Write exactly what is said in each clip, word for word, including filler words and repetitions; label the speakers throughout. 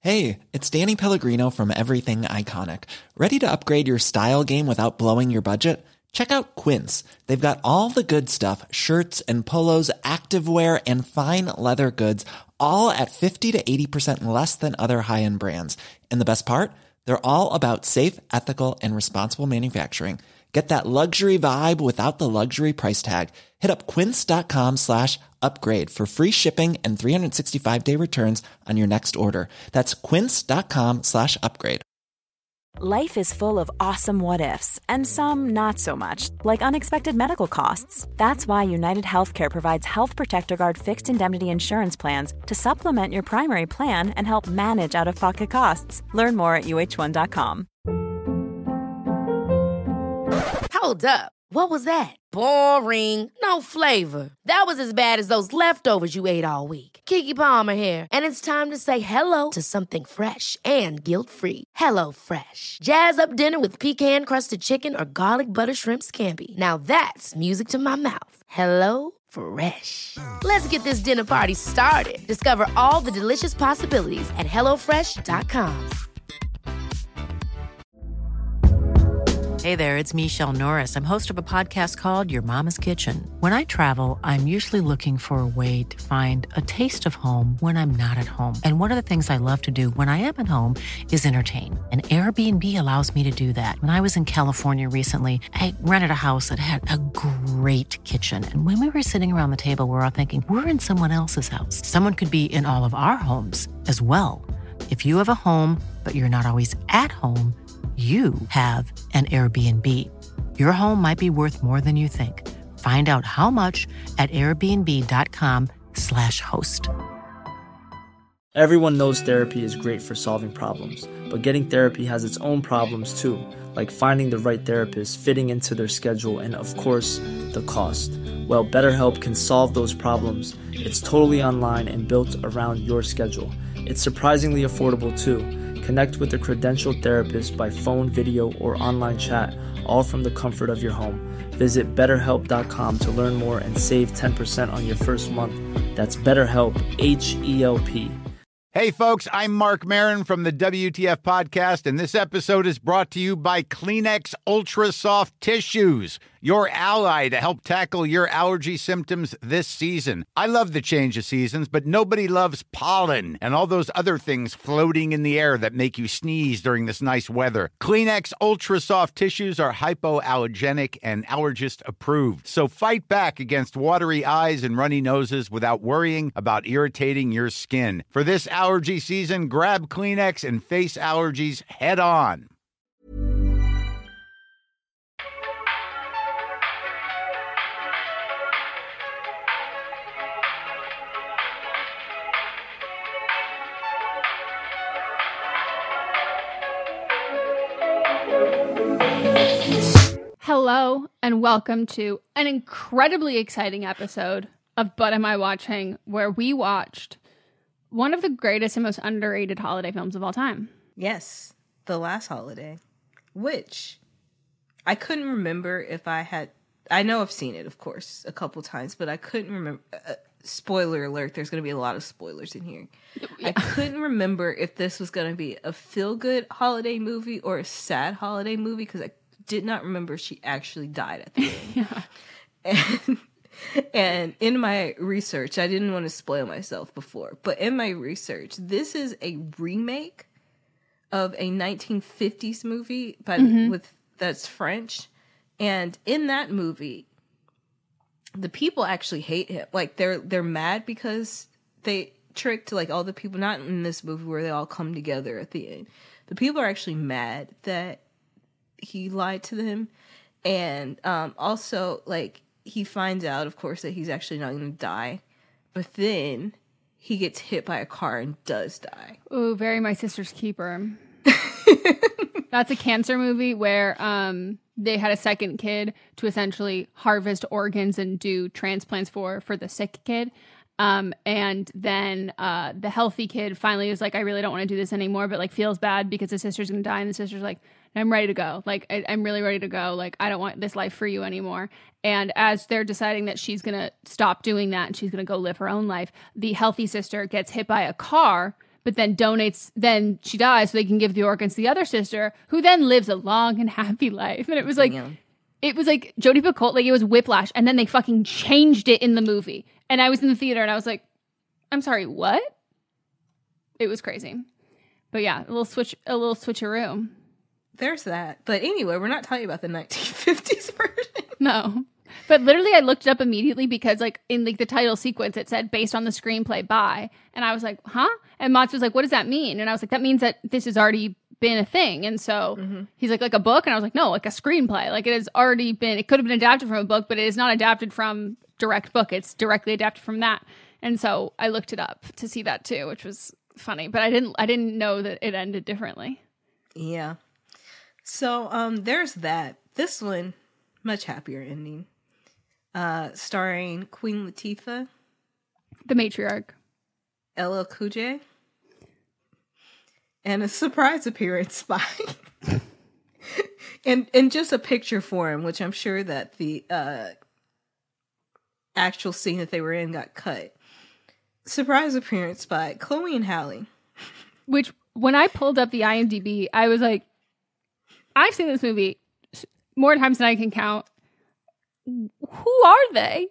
Speaker 1: Hey, it's Danny Pellegrino from Everything Iconic. Ready to upgrade your style game without blowing your budget? Check out Quince. They've got all the good stuff, shirts and polos, activewear, and fine leather goods, all at fifty to eighty percent less than other high-end brands. And the best part? They're all about safe, ethical, and responsible manufacturing. Get that luxury vibe without the luxury price tag. Hit up quince.com slash upgrade for free shipping and three sixty-five day returns on your next order. That's quince.com slash upgrade.
Speaker 2: Life is full of awesome what-ifs, and some not so much, like unexpected medical costs. That's why United Healthcare provides Health Protector Guard fixed indemnity insurance plans to supplement your primary plan and help manage out-of-pocket costs. Learn more at U H one dot com.
Speaker 3: Hold up. What was that? Boring. No flavor. That was as bad as those leftovers you ate all week. Keke Palmer here, and it's time to say hello to something fresh and guilt-free. Hello Fresh. Jazz up dinner with pecan-crusted chicken or garlic butter shrimp scampi. Now that's music to my mouth. Hello Fresh. Let's get this dinner party started. Discover all the delicious possibilities at hello fresh dot com.
Speaker 4: Hey there, it's Michelle Norris. I'm host of a podcast called Your Mama's Kitchen. When I travel, I'm usually looking for a way to find a taste of home when I'm not at home. And one of the things I love to do when I am at home is entertain. And Airbnb allows me to do that. When I was in California recently, I rented a house that had a great kitchen. And when we were sitting around the table, we were all thinking, we're in someone else's house. Someone could be in all of our homes as well. If you have a home, but you're not always at home, you have an Airbnb. Your home might be worth more than you think. Find out how much at airbnb.com slash host.
Speaker 5: Everyone knows therapy is great for solving problems, but getting therapy has its own problems too, like finding the right therapist, fitting into their schedule, and of course, the cost. Well, BetterHelp can solve those problems. It's totally online and built around your schedule. It's surprisingly affordable too. Connect with a credentialed therapist by phone, video, or online chat, all from the comfort of your home. Visit better help dot com to learn more and save ten percent on your first month. That's BetterHelp, H E L P.
Speaker 6: Hey, folks, I'm Mark Maron from the W T F Podcast, and this episode is brought to you by Kleenex Ultra Soft Tissues, your ally to help tackle your allergy symptoms this season. I love the change of seasons, but nobody loves pollen and all those other things floating in the air that make you sneeze during this nice weather. Kleenex Ultra Soft Tissues are hypoallergenic and allergist approved, so fight back against watery eyes and runny noses without worrying about irritating your skin. For this allergy season, grab Kleenex and face allergies head on.
Speaker 7: Hello and welcome to an incredibly exciting episode of But Am I Watching, where we watched one of the greatest and most underrated holiday films of all time.
Speaker 8: Yes, The Last Holiday, which I couldn't remember if I had... I know I've seen it, of course, a couple times, but I couldn't remember... Uh, spoiler alert, there's going to be a lot of spoilers in here. Yeah. I couldn't remember if this was going to be a feel-good holiday movie or a sad holiday movie, because I did not remember she actually died at the end.
Speaker 7: Yeah.
Speaker 8: And... And in my research, I didn't want to spoil myself before, but in my research, this is a remake of a nineteen fifties movie, but mm-hmm. with that's French. And in that movie, the people actually hate him. Like they're they're mad because they tricked like all the people. Not in this movie where they all come together at the end. The people are actually mad that he lied to them, and um, also like. He finds out, of course, that he's actually not going to die. But then he gets hit by a car and does die.
Speaker 7: Ooh, very My Sister's Keeper. That's a cancer movie where um, they had a second kid to essentially harvest organs and do transplants for, for the sick kid. Um, and then uh, the healthy kid finally is like, I really don't want to do this anymore, but like feels bad because the sister's going to die. And the sister's like, I'm ready to go. Like, I, I'm really ready to go. Like, I don't want this life for you anymore. And as they're deciding that she's going to stop doing that and she's going to go live her own life, the healthy sister gets hit by a car, but then donates, then she dies so they can give the organs to the other sister, who then lives a long and happy life. And it was like, yeah. it was like Jodie Picoult, like it was Whiplash, and then they fucking changed it in the movie. And I was in the theater and I was like, I'm sorry, what? It was crazy. But yeah, a little switch, a little switcheroo.
Speaker 8: There's that. But anyway, we're not talking about the nineteen fifties version.
Speaker 7: No. But literally I looked it up immediately because like in like the title sequence it said based on the screenplay by, and I was like, huh? And Mats was like, what does that mean? And I was like, that means that this has already been a thing. And so mm-hmm. he's like, like a book? And I was like, no, like a screenplay. Like it has already been, it could have been adapted from a book, but it is not adapted from direct book. It's directly adapted from that. And so I looked it up to see that too, which was funny. But I didn't I didn't know that it ended differently.
Speaker 8: Yeah. So um there's that. This one, much happier ending. Uh, starring Queen Latifah,
Speaker 7: the matriarch,
Speaker 8: L L Cool J, and a surprise appearance by, and and just a picture for him, which I'm sure that the uh, actual scene that they were in got cut. Surprise appearance by Chloe and Halle.
Speaker 7: Which, when I pulled up the IMDb, I was like, I've seen this movie more times than I can count. Who are they?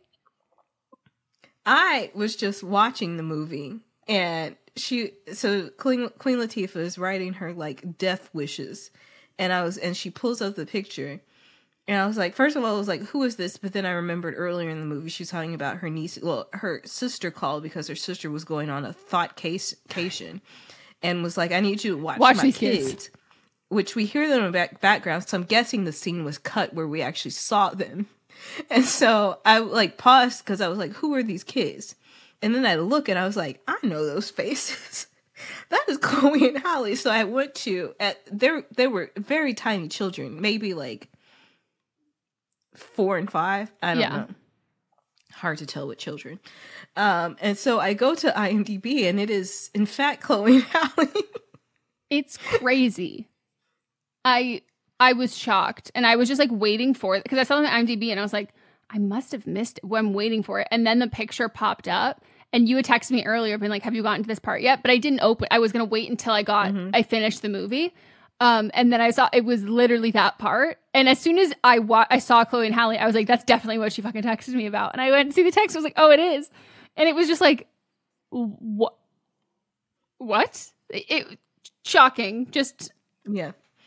Speaker 8: I was just watching the movie, and she, so Queen, Queen Latifah is writing her like death wishes, and I was, and she pulls up the picture, and I was like, first of all, I was like, who is this? But then I remembered earlier in the movie, she was talking about her niece, well, her sister called because her sister was going on a thought case, cation, and was like, I need you to watch,
Speaker 7: watch
Speaker 8: my
Speaker 7: these
Speaker 8: kids.
Speaker 7: kids.
Speaker 8: Which we hear them in the back- background, so I'm guessing the scene was cut where we actually saw them. And so I like paused because I was like, who are these kids? And then I look and I was like, I know those faces. That is Chloe and Halle. So I went to, at they they were very tiny children, maybe like four and five. I don't yeah. know. Hard to tell with children. Um, and so I go to IMDb and it is, in fact, Chloe and Halle.
Speaker 7: It's crazy. I... I was shocked, and I was just like waiting for it because I saw it on IMDb and I was like, I must have missed it when I'm waiting for it. And then the picture popped up, and you had texted me earlier being like, have you gotten to this part yet? But I didn't open. I was going to wait until I got, mm-hmm. I finished the movie. Um, and then I saw it was literally that part. And as soon as I wa- I saw Chloe and Halle, I was like, that's definitely what she fucking texted me about. And I went to see the text. I was like, oh, it is. And it was just like, what? What? It, it shocking. Just
Speaker 8: yeah.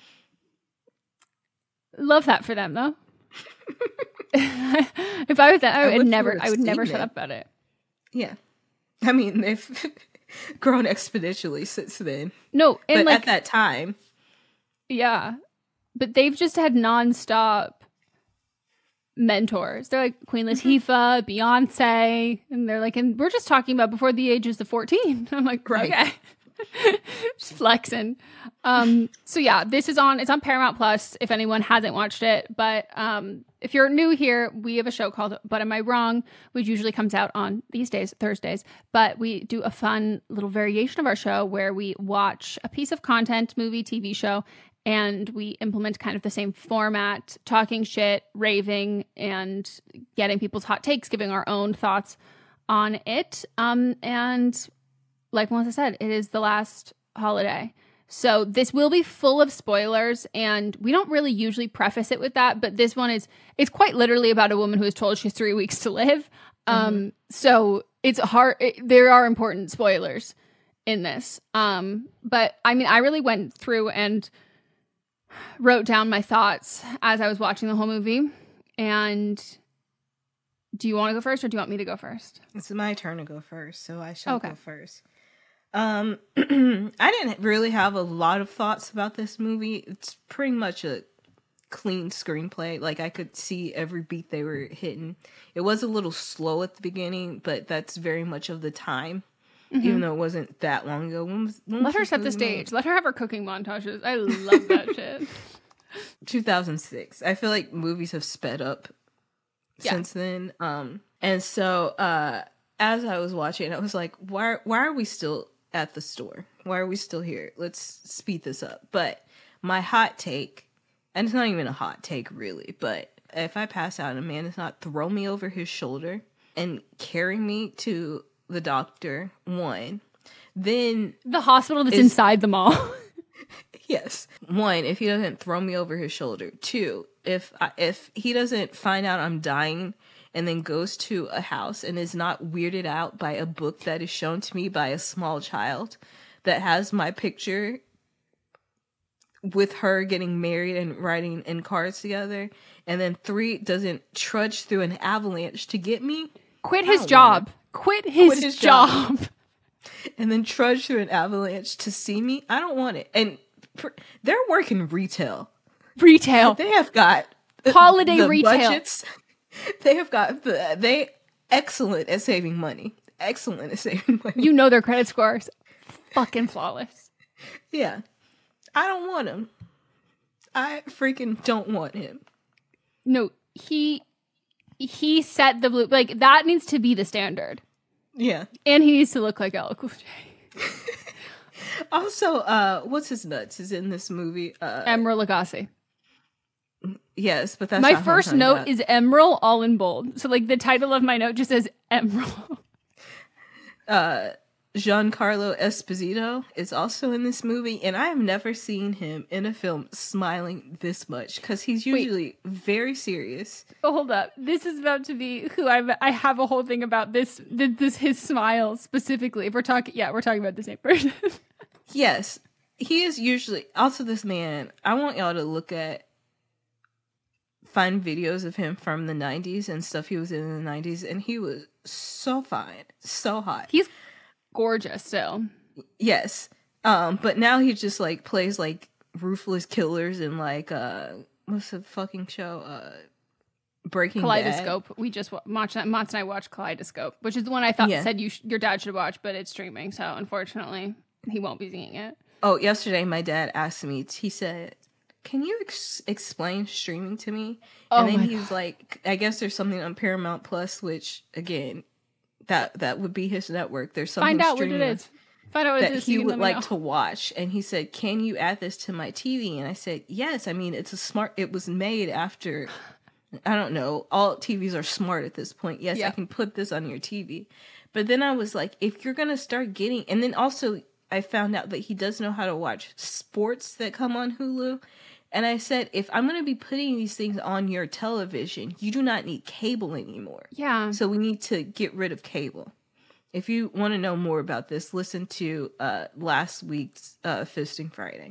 Speaker 7: Love that for them, though. If I was that, I would, I would never, I would never shut up about it.
Speaker 8: Yeah, I mean they've grown exponentially since then.
Speaker 7: No, and
Speaker 8: but
Speaker 7: like,
Speaker 8: at that time,
Speaker 7: yeah, but they've just had nonstop mentors. They're like Queen Latifah, mm-hmm. Beyonce, and they're like, and we're just talking about before the ages of fourteen. I'm like, right. Okay. Just flexing. Um, so yeah, this is on, it's on Paramount Plus if anyone hasn't watched it. But um, if you're new here, we have a show called But Am I Wrong? Which usually comes out on these days, Thursdays. But we do a fun little variation of our show where we watch a piece of content, movie, T V show, and we implement kind of the same format, talking shit, raving, and getting people's hot takes, giving our own thoughts on it. Um, and like Melissa said, it is the last holiday. So this will be full of spoilers, and we don't really usually preface it with that, but this one is, it's quite literally about a woman who is told she has three weeks to live. Um, mm-hmm. So it's hard. It, there are important spoilers in this. Um, but I mean, I really went through and wrote down my thoughts as I was watching the whole movie. And do you want to go first or do you want me to go first?
Speaker 8: It's my turn to go first, so I shall
Speaker 7: okay.
Speaker 8: go first. Um, I didn't really have a lot of thoughts about this movie. It's pretty much a clean screenplay. Like, I could see every beat they were hitting. It was a little slow at the beginning, but that's very much of the time, mm-hmm. even though it wasn't that long ago. When was, when
Speaker 7: Let
Speaker 8: was
Speaker 7: her set the stage. Made? Let her have her cooking montages. I love that shit.
Speaker 8: two thousand six. I feel like movies have sped up yeah. since then. Um, and so, uh, as I was watching, I was like, why, why are we still at the store? Why are we still here? Let's speed this up. But my hot take, and it's not even a hot take really, but if I pass out and a man does not throw me over his shoulder and carry me to the doctor, one, then
Speaker 7: The hospital that's
Speaker 8: is-
Speaker 7: inside the mall.
Speaker 8: yes, one, if he doesn't throw me over his shoulder. Two, if I, if he doesn't find out I'm dying and then goes to a house and is not weirded out by a book that is shown to me by a small child that has my picture with her getting married and riding in cars together. And then three, doesn't trudge through an avalanche to get me.
Speaker 7: Quit
Speaker 8: I
Speaker 7: his
Speaker 8: don't
Speaker 7: job. Quit his,
Speaker 8: Quit his
Speaker 7: job.
Speaker 8: job. And then trudge through an avalanche to see me. I don't want it. And pr- they're working retail.
Speaker 7: Retail.
Speaker 8: They have got
Speaker 7: Holiday
Speaker 8: the
Speaker 7: retail.
Speaker 8: budgets. They have got the they excellent at saving money. Excellent at saving money.
Speaker 7: You know their credit scores. Fucking flawless.
Speaker 8: Yeah. I don't want him. I freaking don't want him.
Speaker 7: No, he he set the blue, like that needs to be the standard.
Speaker 8: Yeah.
Speaker 7: And he needs to look like L L Cool J.
Speaker 8: Also, uh, what's his nuts is in this movie. Uh,
Speaker 7: Emerald Lagasse.
Speaker 8: yes, but that's
Speaker 7: My
Speaker 8: not who I'm
Speaker 7: first
Speaker 8: talking
Speaker 7: note
Speaker 8: about.
Speaker 7: is Emerald, all in bold. So like the title of my note just says Emerald.
Speaker 8: uh, Giancarlo Esposito is also in this movie, and I have never seen him in a film smiling this much because he's usually very serious.
Speaker 7: Oh, hold up. This is about to be who I I have a whole thing about this th- this his smile specifically. If we're talking yeah, we're talking about the same person.
Speaker 8: Yes, he is usually also this man. I want y'all to look at find videos of him from the nineties and stuff he was in in the nineties, and he was so fine, so hot.
Speaker 7: He's gorgeous still.
Speaker 8: Yes. Um, but now he just like plays like ruthless killers and like uh what's the fucking show? Uh Breaking
Speaker 7: Kaleidoscope. We just wa- Mats and I watched Kaleidoscope, which is the one I thought
Speaker 8: Yeah.
Speaker 7: said you sh- your dad should watch, but it's streaming, so unfortunately he won't be seeing it.
Speaker 8: Bad. Oh, yesterday my dad asked me, he said, can you ex- explain streaming to me?
Speaker 7: Oh
Speaker 8: And then
Speaker 7: my
Speaker 8: he's like, I guess there's something on Paramount Plus, which again, that that would be his network. There's something
Speaker 7: Find out what it
Speaker 8: streaming
Speaker 7: is. Find out what it
Speaker 8: that
Speaker 7: is. so
Speaker 8: he
Speaker 7: you can
Speaker 8: would
Speaker 7: let me
Speaker 8: like
Speaker 7: know.
Speaker 8: to watch. And he said, can you add this to my T V? And I said, yes. I mean, it's a smart, it was made after, I don't know, all T Vs are smart at this point. Yes,
Speaker 7: Yeah.
Speaker 8: I can put this on your T V. But then I was like, if you're going to start getting, and then also I found out that he does know how to watch sports that come on Hulu. And I said, if I'm going to be putting these things on your television, you do not need cable anymore.
Speaker 7: Yeah.
Speaker 8: So we need to get rid of cable. If you want to know more about this, listen to uh, last week's uh, Fisting Friday.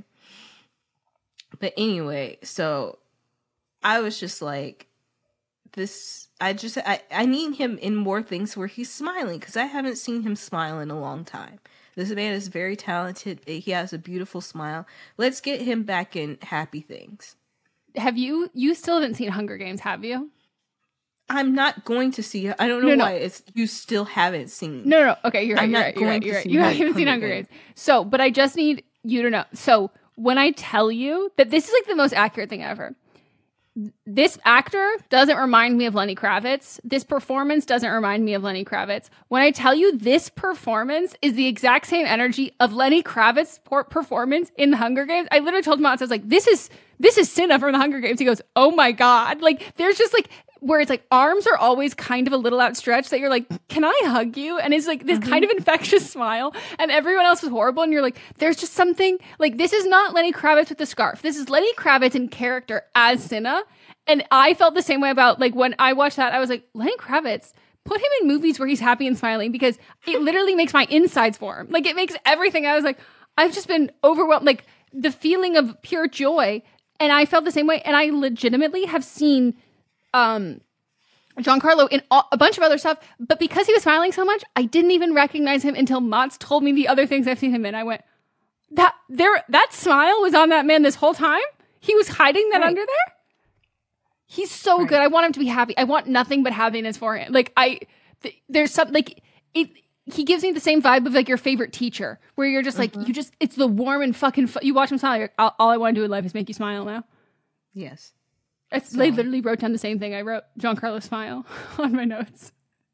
Speaker 8: But anyway, so I was just like, this, I just, I, I need him in more things where he's smiling because I haven't seen him smile in a long time. This man is very talented. He has a beautiful smile. Let's get him back in happy things.
Speaker 7: Have you you still haven't seen Hunger Games, have you?
Speaker 8: I'm not going to see it. I don't know
Speaker 7: No, no.
Speaker 8: why it's you still haven't seen.
Speaker 7: No, no, no. Okay, you're right.
Speaker 8: I'm
Speaker 7: You're
Speaker 8: not
Speaker 7: right. You're
Speaker 8: going
Speaker 7: right.
Speaker 8: to
Speaker 7: You're right.
Speaker 8: see
Speaker 7: You
Speaker 8: Hunger
Speaker 7: haven't seen
Speaker 8: Games.
Speaker 7: Hunger Games. So, but I just need you to know. So, when I tell you that this is like the most accurate thing ever, this actor doesn't remind me of Lenny Kravitz. This performance doesn't remind me of Lenny Kravitz. When I tell you this performance is the exact same energy of Lenny Kravitz's por- performance in the Hunger Games, I literally told him, I was like, this is this is Cinna from the Hunger Games. He goes, oh my God. Like, there's just like, where it's like arms are always kind of a little outstretched that you're like, can I hug you? And it's like this
Speaker 8: Mm-hmm.
Speaker 7: kind of infectious smile, and everyone else is horrible. And you're like, there's just something like, this is not Lenny Kravitz with the scarf. This is Lenny Kravitz in character as Cinna. And I felt the same way about like when I watched that, I was like, Lenny Kravitz, put him in movies where he's happy and smiling because it literally makes my insides warm. Like it makes everything. I was like, I've just been overwhelmed, like the feeling of pure joy. And I felt the same way. And I legitimately have seen um, Giancarlo in a, a bunch of other stuff. But because he was smiling so much, I didn't even recognize him until Mats told me the other things I've seen him in. I went, that there, that smile was on that man this whole time? He was hiding that
Speaker 8: Right.
Speaker 7: under there? He's so
Speaker 8: Right.
Speaker 7: good. I want him to be happy. I want nothing but happiness for him. Like, I, th- there's some, like, it, he gives me the same vibe of like your favorite teacher, where you're just like, you just, it's the warm and fucking, fu- you watch him smile, you're like, all, all I want to do in life is make you smile now.
Speaker 8: Yes.
Speaker 7: It's,
Speaker 8: So-
Speaker 7: they literally wrote down the same thing. I wrote Giancarlo smile on my notes.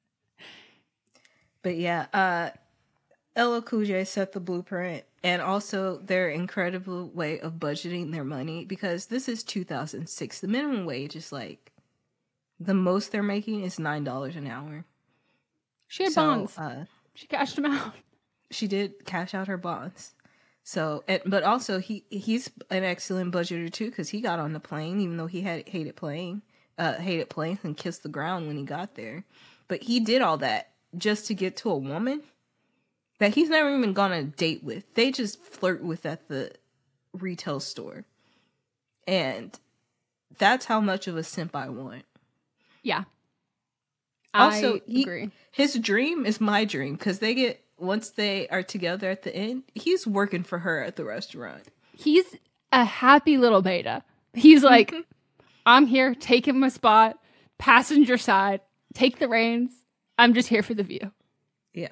Speaker 8: But yeah, uh, L L Cool J set the blueprint, and also their incredible way of budgeting their money, because this is two thousand six. The minimum wage is like, the most they're making is nine dollars an hour.
Speaker 7: She had
Speaker 8: So,
Speaker 7: bonds.
Speaker 8: Uh,
Speaker 7: She cashed them out.
Speaker 8: she did cash out her bonds. So, and, but also he he's an excellent budgeter too, because he got on the plane, even though he had hated playing, uh, hated planes and kissed the ground when he got there. But he did all that just to get to a woman that he's never even gone on a date with. They just flirt with at the retail store, and that's how much of a simp I want.
Speaker 7: Yeah.
Speaker 8: Also,
Speaker 7: I
Speaker 8: he,
Speaker 7: agree.
Speaker 8: His dream is my dream, because they get. Once they are together at the end, he's working for her at the restaurant.
Speaker 7: He's a happy little beta. He's like, I'm here, take him a spot, passenger side, take the reins. I'm just here for the view.
Speaker 8: Yeah.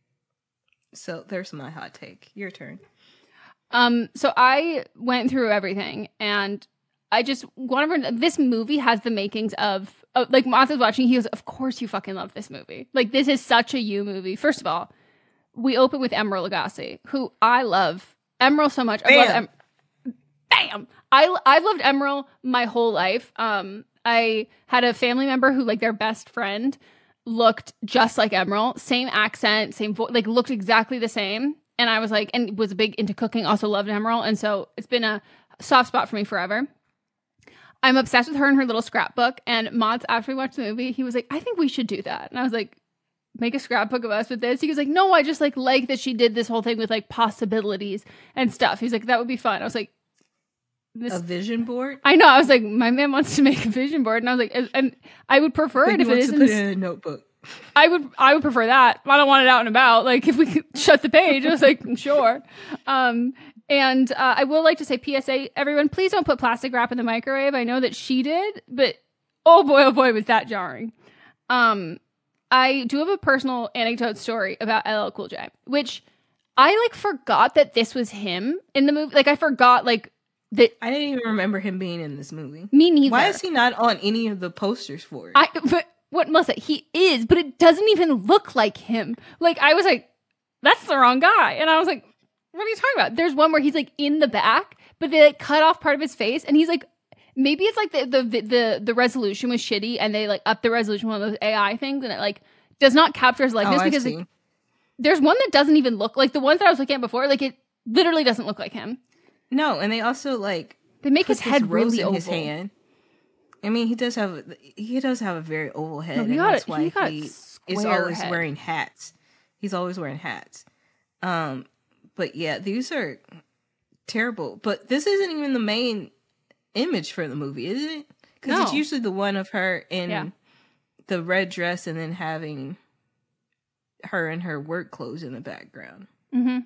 Speaker 8: So there's my hot take. Your turn.
Speaker 7: Um. So I went through everything, and I just want to. This movie has the makings of, of like Moth was watching. He goes, "Of course you fucking love this movie. Like this is such a you movie." First of all, we open with Emeril Lagasse, who I love. Emeril so much. I
Speaker 8: Bam.
Speaker 7: love em- Bam! I, I've loved Emeril my whole life. Um, I had a family member who, like, their best friend looked just like Emeril. Same accent, same voice, like, looked exactly the same. And I was like, and was big into cooking, also loved Emeril. And so it's been a soft spot for me forever. I'm obsessed with her and her little scrapbook. And Mods, after we watched the movie, he was like, I think we should do that. And I was like, make a scrapbook of us with this. He was like, no, I just like like that she did this whole thing with like possibilities and stuff. He's like, that would be fun. I was like, this
Speaker 8: A vision board?
Speaker 7: I know. I was like, my man wants to make a vision board, and I was like, and, and I would prefer
Speaker 8: Like
Speaker 7: it if
Speaker 8: he
Speaker 7: it
Speaker 8: wants
Speaker 7: isn't.
Speaker 8: to put it in a notebook.
Speaker 7: I would I would prefer that. I don't want it out and about. Like if we could shut the page, I was like, sure. Um, and uh, I will like to say P S A, everyone, please don't put plastic wrap in the microwave. I know that she did, but oh boy, oh boy, was that jarring. Um, I do have a personal anecdote story about L L Cool J, which I like forgot that this was him in the movie. Like I forgot like that.
Speaker 8: I didn't even remember him being in this movie.
Speaker 7: Me neither.
Speaker 8: Why is he not on any of the posters for it?
Speaker 7: I but what Melissa, he is, but it doesn't even look like him. Like I was like, that's the wrong guy. And I was like, what are you talking about? There's one where he's like in the back, but they like cut off part of his face, and he's like, maybe it's like the the the, the resolution was shitty, and they like upped the resolution, one of those A I things, and it like does not capture his likeness
Speaker 8: Oh, I
Speaker 7: because
Speaker 8: see.
Speaker 7: like, there's one that doesn't even look like the ones that I was looking at before. Like it literally doesn't look like him.
Speaker 8: No, and they also like
Speaker 7: They make
Speaker 8: put
Speaker 7: his head
Speaker 8: rose
Speaker 7: really
Speaker 8: in
Speaker 7: oval.
Speaker 8: his hand. I mean, he does have he does have a very oval head,
Speaker 7: No, he
Speaker 8: and
Speaker 7: got
Speaker 8: that's
Speaker 7: a-
Speaker 8: why
Speaker 7: he got
Speaker 8: he is
Speaker 7: square
Speaker 8: always
Speaker 7: head.
Speaker 8: wearing hats. He's always wearing hats. Um, but yeah, these are terrible. But this isn't even the main image for the movie, is it? Because it's
Speaker 7: No.
Speaker 8: usually the one of her in
Speaker 7: Yeah.
Speaker 8: the red dress, and then having her in her work clothes in the background.
Speaker 7: Mm-hmm.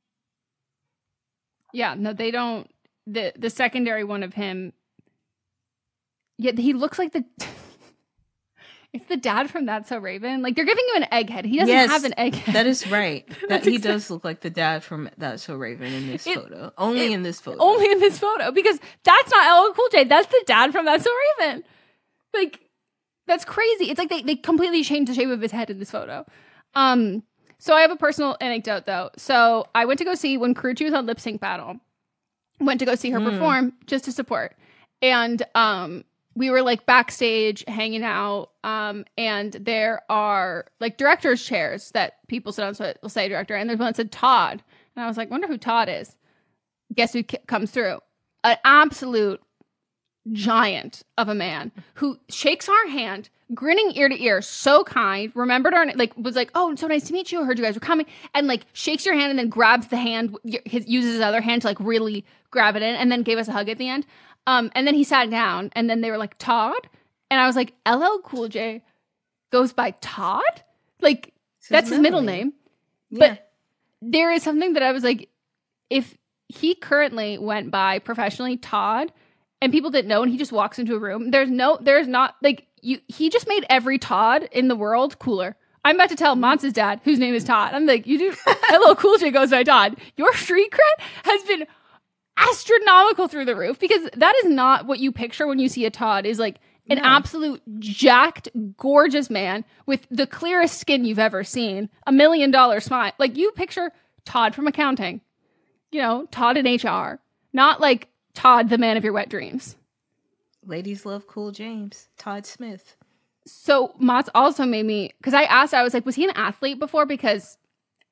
Speaker 7: Yeah, no, they don't. The the secondary one of him. Yeah, he looks like the. It's the dad from That's So Raven. Like they're giving him an egghead. He doesn't
Speaker 8: Yes,
Speaker 7: have an egghead.
Speaker 8: That is right. That
Speaker 7: That's
Speaker 8: he
Speaker 7: exact-
Speaker 8: does look like the dad from That's So Raven in this
Speaker 7: It-
Speaker 8: photo. Only
Speaker 7: it-
Speaker 8: in this photo.
Speaker 7: Only in this photo, because that's not L L Cool J. That's the dad from That's So Raven. Like that's crazy. It's like they they completely changed the shape of his head in this photo. Um. So I have a personal anecdote though. So I went to go see when Karuchi was on Lip Sync Battle. Went to go see her perform just to support, and um. we were like backstage hanging out, um, and there are like director's chairs that people sit on, so it'll say director, and there's one that said Todd. And I was like, wonder who Todd is. Guess who k- comes through? An absolute giant of a man who shakes our hand, grinning ear to ear, so kind, remembered our, like, was like, oh, so nice to meet you, I heard you guys were coming, and like shakes your hand and then grabs the hand, his, uses his other hand to like really grab it in, and then gave us a hug at the end. Um, and then he sat down, and then they were like, Todd? And I was like, L L Cool J goes by Todd? Like, that's his middle name.
Speaker 8: Yeah.
Speaker 7: But there is something that I was like, if he currently went by professionally Todd, and people didn't know, and he just walks into a room, there's no, there's not, like, you. he just made every Todd in the world cooler. I'm about to tell Monts's dad, whose name is Todd. I'm like, you do, L L Cool J goes by Todd. Your street cred has been astronomical through the roof, because that is not what you picture when you see a Todd, is like an
Speaker 8: No.
Speaker 7: absolute jacked, gorgeous man with the clearest skin you've ever seen, a million dollar smile. Like you picture Todd from accounting, you know, Todd in H R, not like Todd, the man of your wet dreams.
Speaker 8: Ladies love Cool James. Todd Smith.
Speaker 7: So Mott's also made me, because I asked, I was like, was he an athlete before? Because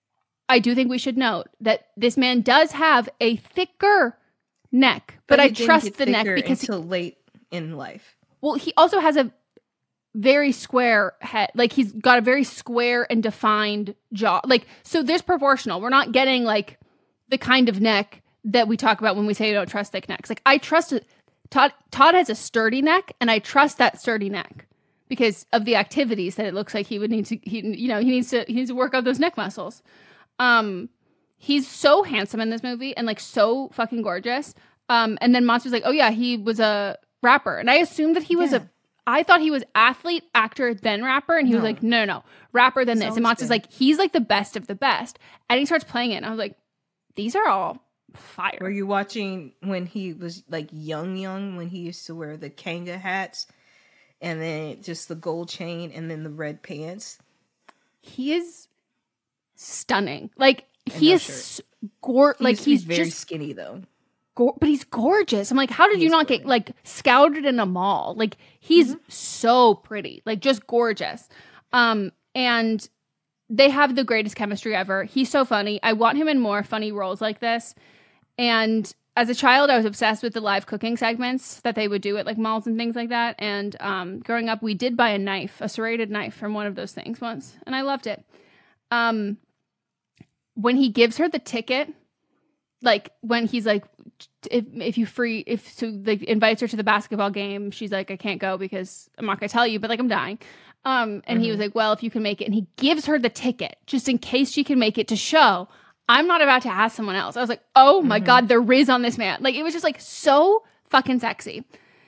Speaker 7: I do think we should note that this man does have a thicker neck, but,
Speaker 8: but
Speaker 7: I
Speaker 8: it didn't
Speaker 7: trust
Speaker 8: get
Speaker 7: the neck
Speaker 8: thicker
Speaker 7: because
Speaker 8: until
Speaker 7: he,
Speaker 8: late in life.
Speaker 7: well, he also has a very square head. Like he's got a very square and defined jaw. Like, so there's proportional. We're not getting like the kind of neck that we talk about when we say you don't trust thick necks. Like I trust Todd. Todd has a sturdy neck, and I trust that sturdy neck because of the activities that it looks like he would need to. He, you know, he needs to. He needs to work out those neck muscles. Um, he's so handsome in this movie and like so fucking gorgeous. Um, and then Monster's like, oh yeah, he was a rapper, and I assumed that he was
Speaker 8: Yeah.
Speaker 7: a. I thought he was athlete, actor, then rapper, and he
Speaker 8: No.
Speaker 7: was like, no, no, no, rapper, then
Speaker 8: He's
Speaker 7: this. And
Speaker 8: always
Speaker 7: Monster's
Speaker 8: been.
Speaker 7: like, he's like the best of the best, and he starts playing it, and I was like, these are all fire.
Speaker 8: Were you watching when he was like young, young, when he used to wear the Kanga hats and then just the gold chain and then the red pants?
Speaker 7: He is stunning. Like
Speaker 8: And
Speaker 7: he
Speaker 8: no
Speaker 7: is
Speaker 8: shirt.
Speaker 7: gor-
Speaker 8: He
Speaker 7: like
Speaker 8: used to be
Speaker 7: he's
Speaker 8: very
Speaker 7: just
Speaker 8: skinny though.
Speaker 7: Go- but he's gorgeous. I'm like, how did you
Speaker 8: He's
Speaker 7: not get
Speaker 8: gorgeous.
Speaker 7: like scouted in a mall? Like he's
Speaker 8: Mm-hmm.
Speaker 7: so pretty, like just gorgeous. Um, and they have the greatest chemistry ever. He's so funny. I want him in more funny roles like this. And as a child, I was obsessed with the live cooking segments that they would do at like malls and things like that. And um, growing up, we did buy a knife, a serrated knife from one of those things once, and I loved it. Um, when he gives her the ticket, like when he's like, if if you free, if so, like invites her to the basketball game, she's like, I can't go because I'm not gonna tell you, but like I'm dying. Um, and mm-hmm. he was like, well, if you can make it, and he gives her the ticket just in case she can make it to show. I'm not about to ask someone else. I was like, oh my mm-hmm. God, there is on this man. Like it was just like so fucking sexy.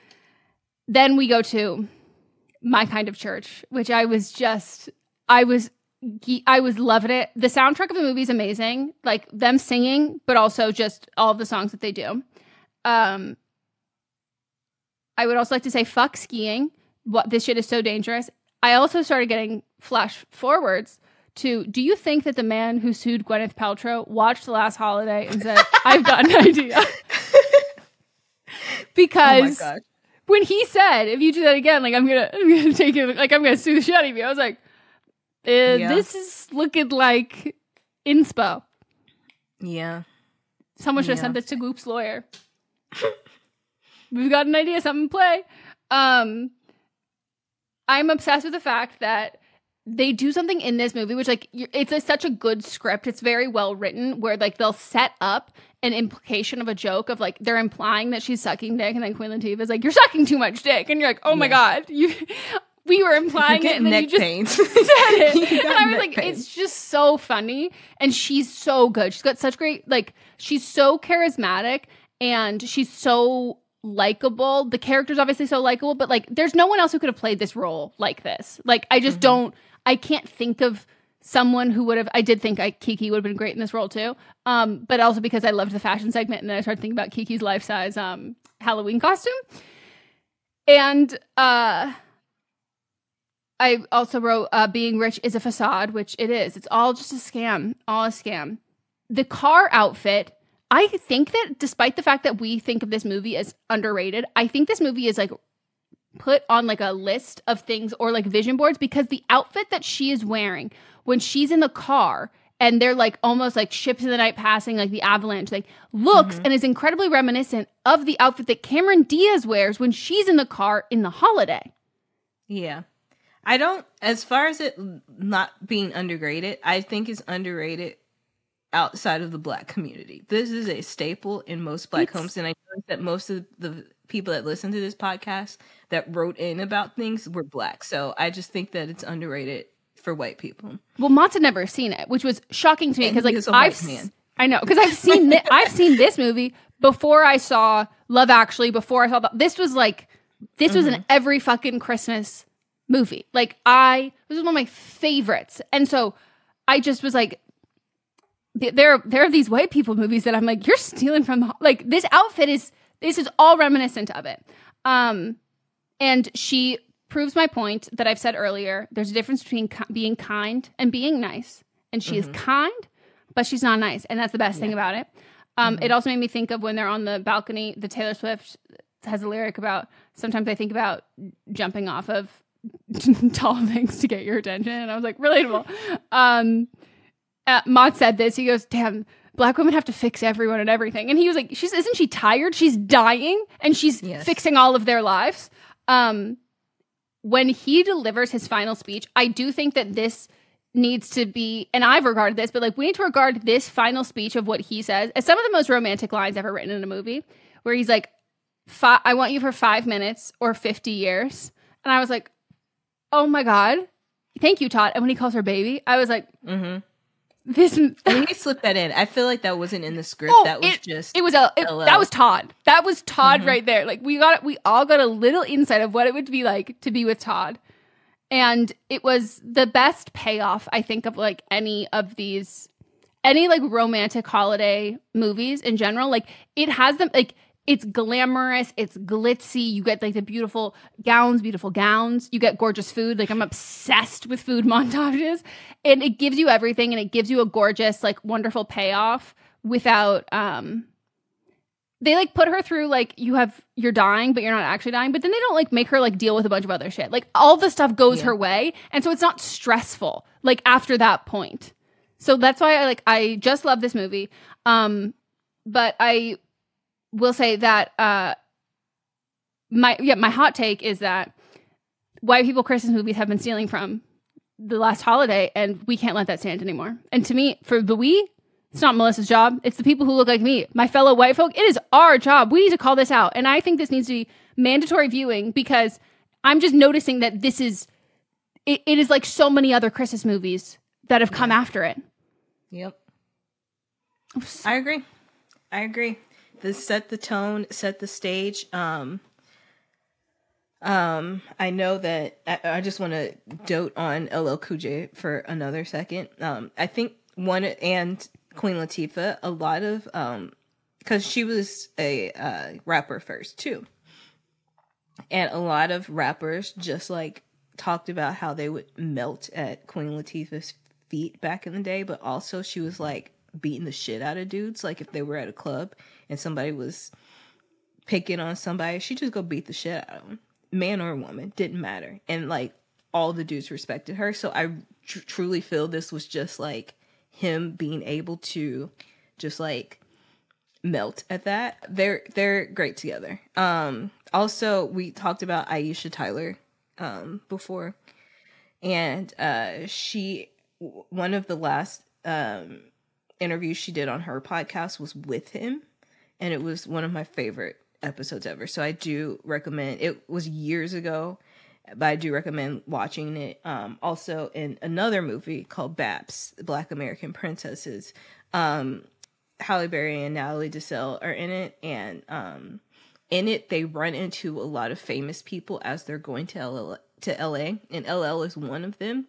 Speaker 7: Then we go to My Kind of Church, which I was just, I was. I was loving it. The soundtrack of the movie is amazing. Like them singing, but also just all of the songs that they do. Um, I would also like to say fuck skiing. What this shit is so dangerous. I also started getting flash forwards to, do you think that the man who sued Gwyneth Paltrow watched The Last Holiday and said, I've got an idea? Because
Speaker 8: oh
Speaker 7: when he said, if you do that again, like I'm gonna, I'm gonna take it, like I'm gonna sue the shit out of you. I was like, Uh,
Speaker 8: yeah.
Speaker 7: This is looking like inspo.
Speaker 8: Yeah.
Speaker 7: Someone should have
Speaker 8: yeah.
Speaker 7: sent this to Goop's lawyer. We've got an idea, something to play. Um, I'm obsessed with the fact that they do something in this movie, which like it's a, such a good script. It's very well written, where like they'll set up an implication of a joke of like they're implying that she's sucking dick, and then Queen Latifah is like, "You're sucking too much dick," and you're like, "Oh yeah. my God, you." We were implying it, and then
Speaker 8: neck
Speaker 7: you just
Speaker 8: pain.
Speaker 7: said it. And I was like,
Speaker 8: pain.
Speaker 7: it's just so funny. And she's so good. She's got such great, like, she's so charismatic, and she's so likable. The character's obviously so likable, but, like, there's no one else who could have played this role like this. Like, I just mm-hmm. don't, I can't think of someone who would have, I did think I, Kiki would have been great in this role, too. Um, but also because I loved the fashion segment, and then I started thinking about Kiki's life-size um, Halloween costume. And, uh... I also wrote, uh, being rich is a facade, which it is. It's all just a scam, all a scam. The car outfit, I think that despite the fact that we think of this movie as underrated, I think this movie is like put on like a list of things or like vision boards, because the outfit that she is wearing when she's in the car and they're like almost like ships in the night passing, like the avalanche, like looks mm-hmm. and is incredibly reminiscent of the outfit that Cameron Diaz wears when she's in the car in The Holiday.
Speaker 8: Yeah. I don't, as far as it not being underrated, I think it's underrated outside of the Black community. This is a staple in most Black it's, homes, and I know that most of the people that listen to this podcast that wrote in about things were Black. So I just think that it's underrated for white people.
Speaker 7: Well, Mott's had never seen it, which was shocking to me because, like, I've
Speaker 8: man.
Speaker 7: I know because I've seen th- I've seen this movie before I saw Love Actually. Before I saw the, this was like this mm-hmm. was an every fucking Christmas movie. Like I, this is one of my favorites. And so I just was like, there, there are these white people movies that I'm like, you're stealing from the, like this outfit is, this is all reminiscent of it. Um, and she proves my point that I've said earlier. There's a difference between ki- being kind and being nice. And she mm-hmm. is kind, but she's not nice. And that's the best yeah. thing about it. Um, mm-hmm. It also made me think of when they're on the balcony, the Taylor Swift has a lyric about, sometimes I think about jumping off of tall things to get your attention, and I was like, relatable. Um, uh, Mott said this. He goes, damn, Black women have to fix everyone and everything. And he was like, she's isn't she tired? She's dying and she's yes. fixing all of their lives. Um, when he delivers his final speech, I do think that this needs to be, and I've regarded this, but like we need to regard this final speech of what he says as some of the most romantic lines ever written in a movie, where he's like, I want you for five minutes or fifty years. And I was like, oh my God, thank you, Todd. And when he calls her baby, I was like,
Speaker 8: mm-hmm.
Speaker 7: this.
Speaker 8: When he slipped that in, I feel like that wasn't in the script.
Speaker 7: Oh,
Speaker 8: that was
Speaker 7: it,
Speaker 8: just,
Speaker 7: it was a, it, that was Todd. That was Todd mm-hmm. right there. Like we got, we all got a little insight of what it would be like to be with Todd. And it was the best payoff, I think, of like any of these, any like romantic holiday movies in general. Like it has them, like it's glamorous, it's glitzy. You get like the beautiful gowns, beautiful gowns. You get gorgeous food. Like I'm obsessed with food montages. And it gives you everything, and it gives you a gorgeous, like wonderful payoff without, um, they like put her through like you have you're dying but you're not actually dying, but then they don't like make her like deal with a bunch of other shit. Like all the stuff goes yeah. her way, and so it's not stressful like after that point. So that's why I like I just love this movie. Um but I will say that uh my yeah my hot take is that white people Christmas movies have been stealing from the last holiday, and we can't let that stand anymore. And to me, for the we it's not Melissa's job. It's the people who look like me, my fellow white folk. It is our job. We need to call this out. And I think this needs to be mandatory viewing, because I'm just noticing that this is, it, it is like so many other Christmas movies that have come after it.
Speaker 8: Yep. I agree. I agree. This set the tone, set the stage. Um, um, I know that I, I just want to dote on L L Cool J for another second. Um, I think one, and Queen Latifah, a lot of, um, because she was a uh, rapper first too, and a lot of rappers just like talked about how they would melt at Queen Latifah's feet back in the day, but also she was like beating the shit out of dudes. Like if they were at a club and somebody was picking on somebody, she just go beat the shit out of them, man or woman, didn't matter, and like all the dudes respected her. So I tr- truly feel this was just like him being able to just like melt at that. They're they're great together. Um, also, we talked about Aisha Tyler um, before, and uh, she one of the last um, interviews she did on her podcast was with him, and it was one of my favorite episodes ever. So I do recommend. It was years ago, but I do recommend watching it. Um, also, in another movie called Babs, Black American Princesses, um, Halle Berry and Natalie Desselle are in it, and um, in it they run into a lot of famous people as they're going to L L, to L A, and L L is one of them.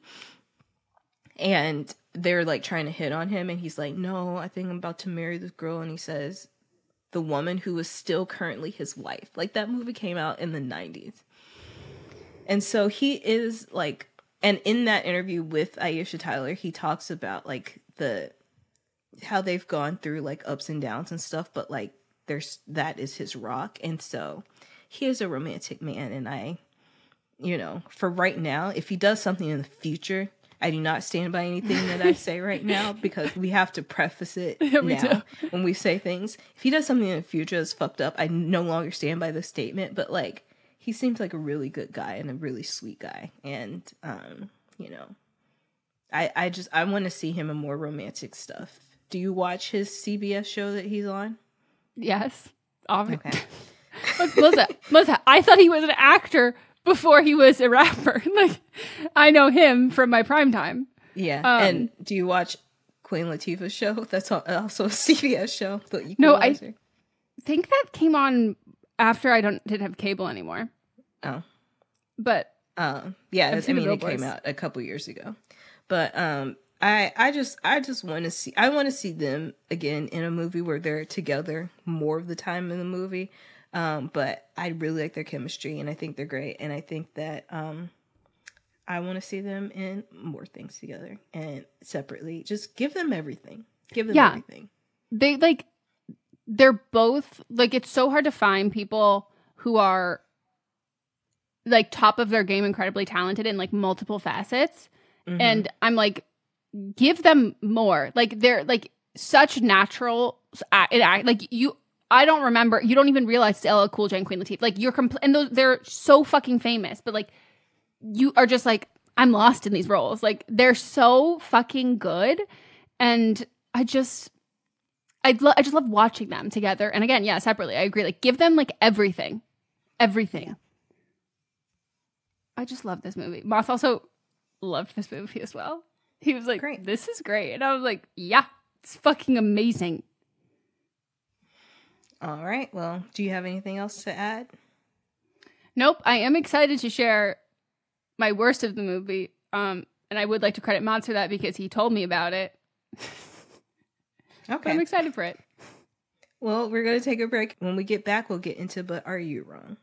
Speaker 8: And they're like trying to hit on him, and he's like, "No, I think I'm about to marry this girl," and he says, "The woman who is still currently his wife." Like that movie came out in the nineties. And so he is like, and in that interview with Aisha Tyler, he talks about like the, how they've gone through like ups and downs and stuff, but like there's, that is his rock. And so he is a romantic man. And I, you know, for right now, if he does something in the future, I do not stand by anything that I say right now, because we have to preface it yeah, we now do. When we say things. If he does something in the future that's fucked up, I no longer stand by the statement, but like, he seems like a really good guy and a really sweet guy. And, um, you know, I, I just, I want to see him in more romantic stuff. Do you watch his C B S show that he's on?
Speaker 7: Yes. Obviously.
Speaker 8: Okay.
Speaker 7: Melissa, Melissa, I thought he was an actor before he was a rapper. Like, I know him from my prime time.
Speaker 8: Yeah.
Speaker 7: Um,
Speaker 8: and do you watch Queen Latifah's show? That's also a C B S show. But you
Speaker 7: no, I think that came on after I don't didn't have cable anymore.
Speaker 8: Oh,
Speaker 7: but
Speaker 8: um, yeah, I mean, it came out a couple years ago. But um, I I just I just want to see I want to see them again in a movie where they're together more of the time in the movie. Um, but I really like their chemistry, and I think they're great, and I think that um, I want to see them in more things together and separately. Just give them everything. Give them
Speaker 7: yeah.
Speaker 8: everything.
Speaker 7: They like. They're both like, it's so hard to find people who are like top of their game, incredibly talented in like multiple facets. Mm-hmm. And I'm like, give them more. Like they're like such natural. Like you, I don't remember. You don't even realize it's L L Cool J and Queen Latifah. Like you're compl- and those, they're so fucking famous. But like you are just like, I'm lost in these roles. Like they're so fucking good, and I just, I lo- I just love watching them together. And again, yeah, separately, I agree. Like give them like everything, everything. Yeah. I just love this movie. Moss also loved this movie as well. He was like, great. This is great. And I was like, yeah, it's fucking amazing.
Speaker 8: All right. Well, do you have anything else to add?
Speaker 7: Nope. I am excited to share my worst of the movie. Um, and I would like to credit Mods for that because he told me about it.
Speaker 8: Okay.
Speaker 7: But I'm excited for it.
Speaker 8: Well, we're going to take a break. When we get back, we'll get into But Are You Wrong?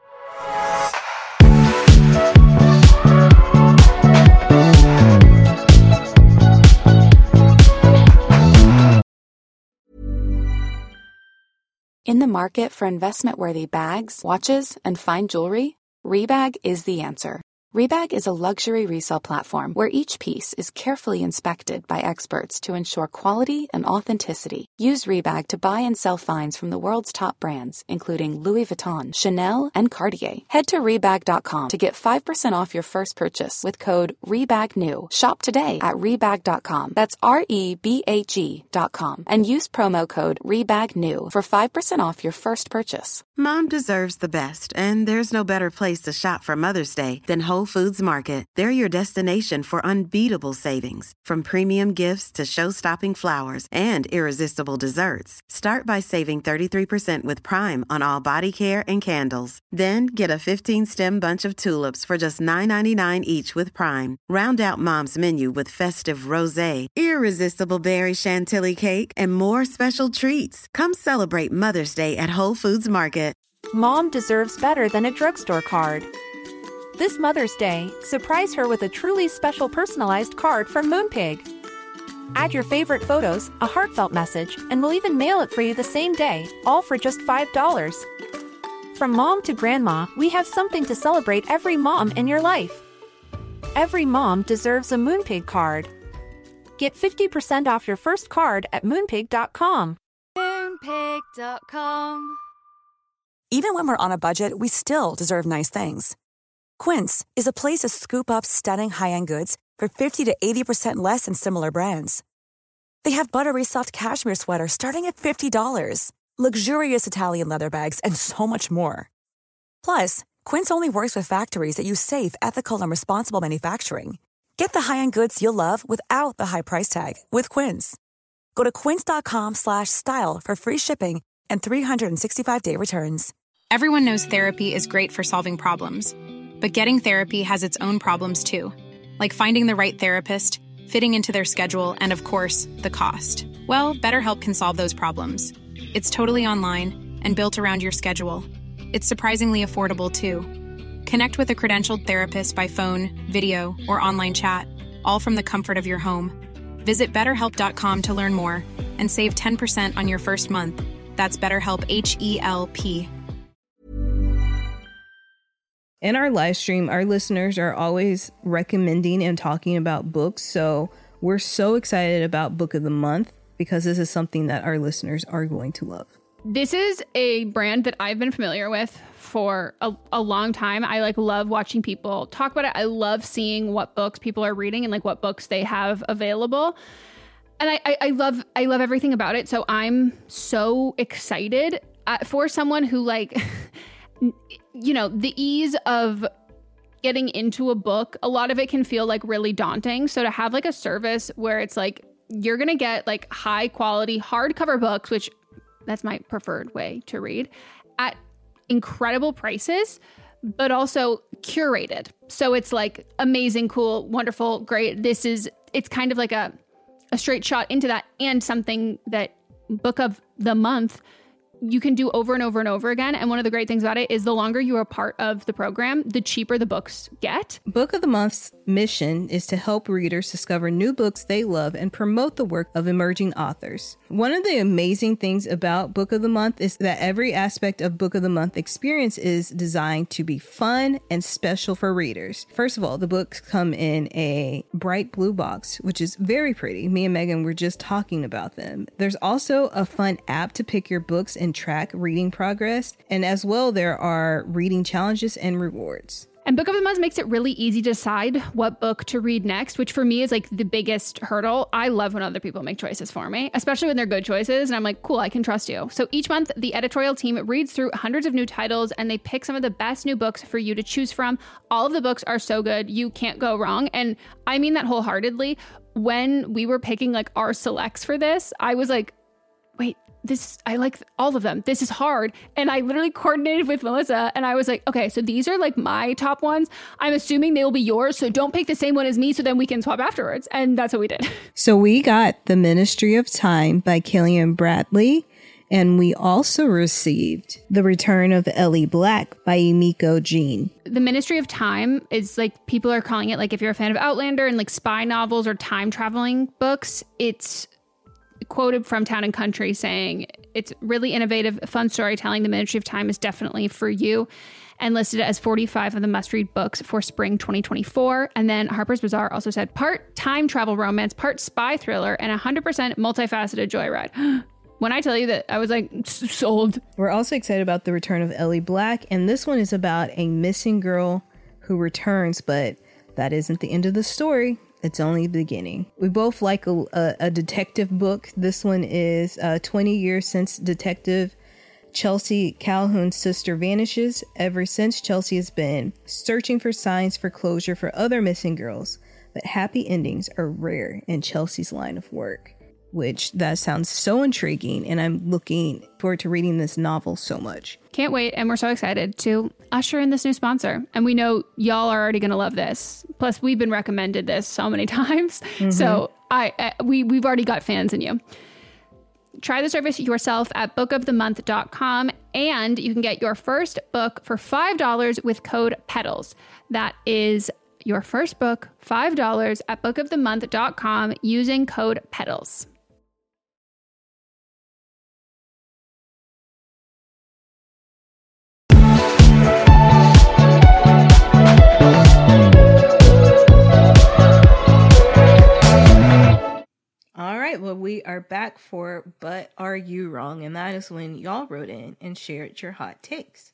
Speaker 9: In the market for investment-worthy bags, watches, and fine jewelry, Rebag is the answer. Rebag is a luxury resale platform where each piece is carefully inspected by experts to ensure quality and authenticity. Use Rebag to buy and sell finds from the world's top brands, including Louis Vuitton, Chanel, and Cartier. Head to Rebag dot com to get five percent off your first purchase with code REBAGNEW. Shop today at Rebag dot com. That's R E B A G dot com. And use promo code REBAGNEW for five percent off your first purchase.
Speaker 10: Mom deserves the best, and there's no better place to shop for Mother's Day than Whole Foods Market. They're your destination for unbeatable savings, from premium gifts to show-stopping flowers and irresistible desserts. Start by saving thirty-three percent with Prime on all body care and candles. Then get a fifteen-stem bunch of tulips for just nine ninety-nine each with Prime. Round out Mom's menu with festive rosé, irresistible berry chantilly cake, and more special treats. Come celebrate Mother's Day at Whole Foods Market.
Speaker 11: Mom deserves better than a drugstore card. This Mother's Day, surprise her with a truly special personalized card from Moonpig. Add your favorite photos, a heartfelt message, and we'll even mail it for you the same day, all for just five dollars. From mom to grandma, we have something to celebrate every mom in your life. Every mom deserves a Moonpig card. Get fifty percent off your first card at moonpig dot com.
Speaker 12: moonpig dot com.
Speaker 13: Even when we're on a budget, we still deserve nice things. Quince is a place to scoop up stunning high-end goods for fifty to eighty percent less than similar brands. They have buttery soft cashmere sweaters starting at fifty dollars, luxurious Italian leather bags, and so much more. Plus, Quince only works with factories that use safe, ethical, and responsible manufacturing. Get the high-end goods you'll love without the high price tag with Quince. Go to quince dot com slash style for free shipping and three sixty-five day returns.
Speaker 14: Everyone knows therapy is great for solving problems, but getting therapy has its own problems too, like finding the right therapist, fitting into their schedule, and of course, the cost. Well, BetterHelp can solve those problems. It's totally online and built around your schedule. It's surprisingly affordable too. Connect with a credentialed therapist by phone, video, or online chat, all from the comfort of your home. Visit better help dot com to learn more and save ten percent on your first month. That's BetterHelp, H E L P.
Speaker 8: In our live stream, our listeners are always recommending and talking about books. So we're so excited about Book of the Month because this is something that our listeners are going to love.
Speaker 7: This is a brand that I've been familiar with for a, a long time. I like love watching people talk about it. I love seeing what books people are reading and like what books they have available. And I, I, I love I love everything about it. So I'm so excited uh, for someone who like... you know, the ease of getting into a book, a lot of it can feel like really daunting. So to have like a service where it's like, you're going to get like high quality hardcover books, which that's my preferred way to read, at incredible prices, but also curated. So it's like amazing, cool, wonderful, great. This is, it's kind of like a, a straight shot into that, and something that Book of the Month you can do over and over and over again. And one of the great things about it is the longer you are part of the program, the cheaper the books get.
Speaker 8: Book of the Month's mission is to help readers discover new books they love and promote the work of emerging authors. One of the amazing things about Book of the Month is that every aspect of Book of the Month experience is designed to be fun and special for readers. First of all, the books come in a bright blue box, which is very pretty. Me and Megan were just talking about them. There's also a fun app to pick your books and track reading progress. And as well, there are reading challenges and rewards.
Speaker 7: And Book of the Month makes it really easy to decide what book to read next, which for me is like the biggest hurdle. I love when other people make choices for me, especially when they're good choices. And I'm like, cool, I can trust you. So each month, the editorial team reads through hundreds of new titles and they pick some of the best new books for you to choose from. All of the books are so good. You can't go wrong. And I mean that wholeheartedly. When we were picking like our selects for this, I was like, wait, this, I like all of them. This is hard. And I literally coordinated with Melissa and I was like, okay, so these are like my top ones. I'm assuming they will be yours. So don't pick the same one as me so then we can swap afterwards. And that's what we did.
Speaker 8: So we got The Ministry of Time by Killian Bradley. And we also received The Return of Ellie Black by Emiko Jean.
Speaker 7: The Ministry of Time is like, people are calling it, like if you're a fan of Outlander and like spy novels or time traveling books, it's quoted from Town and Country saying it's really innovative, fun storytelling. The Ministry of Time is definitely for you, and listed as forty-five of the must-read books for spring twenty twenty-four. And then Harper's Bazaar also said part time travel romance, part spy thriller, and one hundred percent multifaceted joyride. When I tell you that, I was like, sold.
Speaker 8: We're also excited about The Return of Ellie Black, and this one is about a missing girl who returns, but that isn't the end of the story. It's only the beginning. We both like a, a, a detective book. This one is uh, twenty years since Detective Chelsea Calhoun's sister vanishes. Ever since, Chelsea has been searching for signs for closure for other missing girls, but happy endings are rare in Chelsea's line of work, which that sounds so intriguing, and I'm looking forward to reading this novel so much.
Speaker 7: Can't wait, and we're so excited to usher in this new sponsor. And we know y'all are already going to love this. Plus, we've been recommended this so many times. Mm-hmm. So I, I we, we've already got fans in you. Try the service yourself at book of the month dot com, and you can get your first book for five dollars with code PEDALS. That is your first book, five dollars at book of the month dot com using code PEDALS.
Speaker 8: All right, well, we are back for But Are You Wrong? And that is when y'all wrote in and shared your hot takes.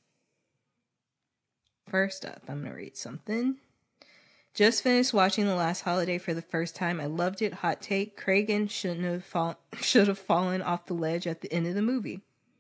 Speaker 8: First up, I'm going to read something. Just finished watching The Last Holiday for the first time. I loved it. Hot take. Kragan shouldn't have fall- should have fallen off the ledge at the end of the movie.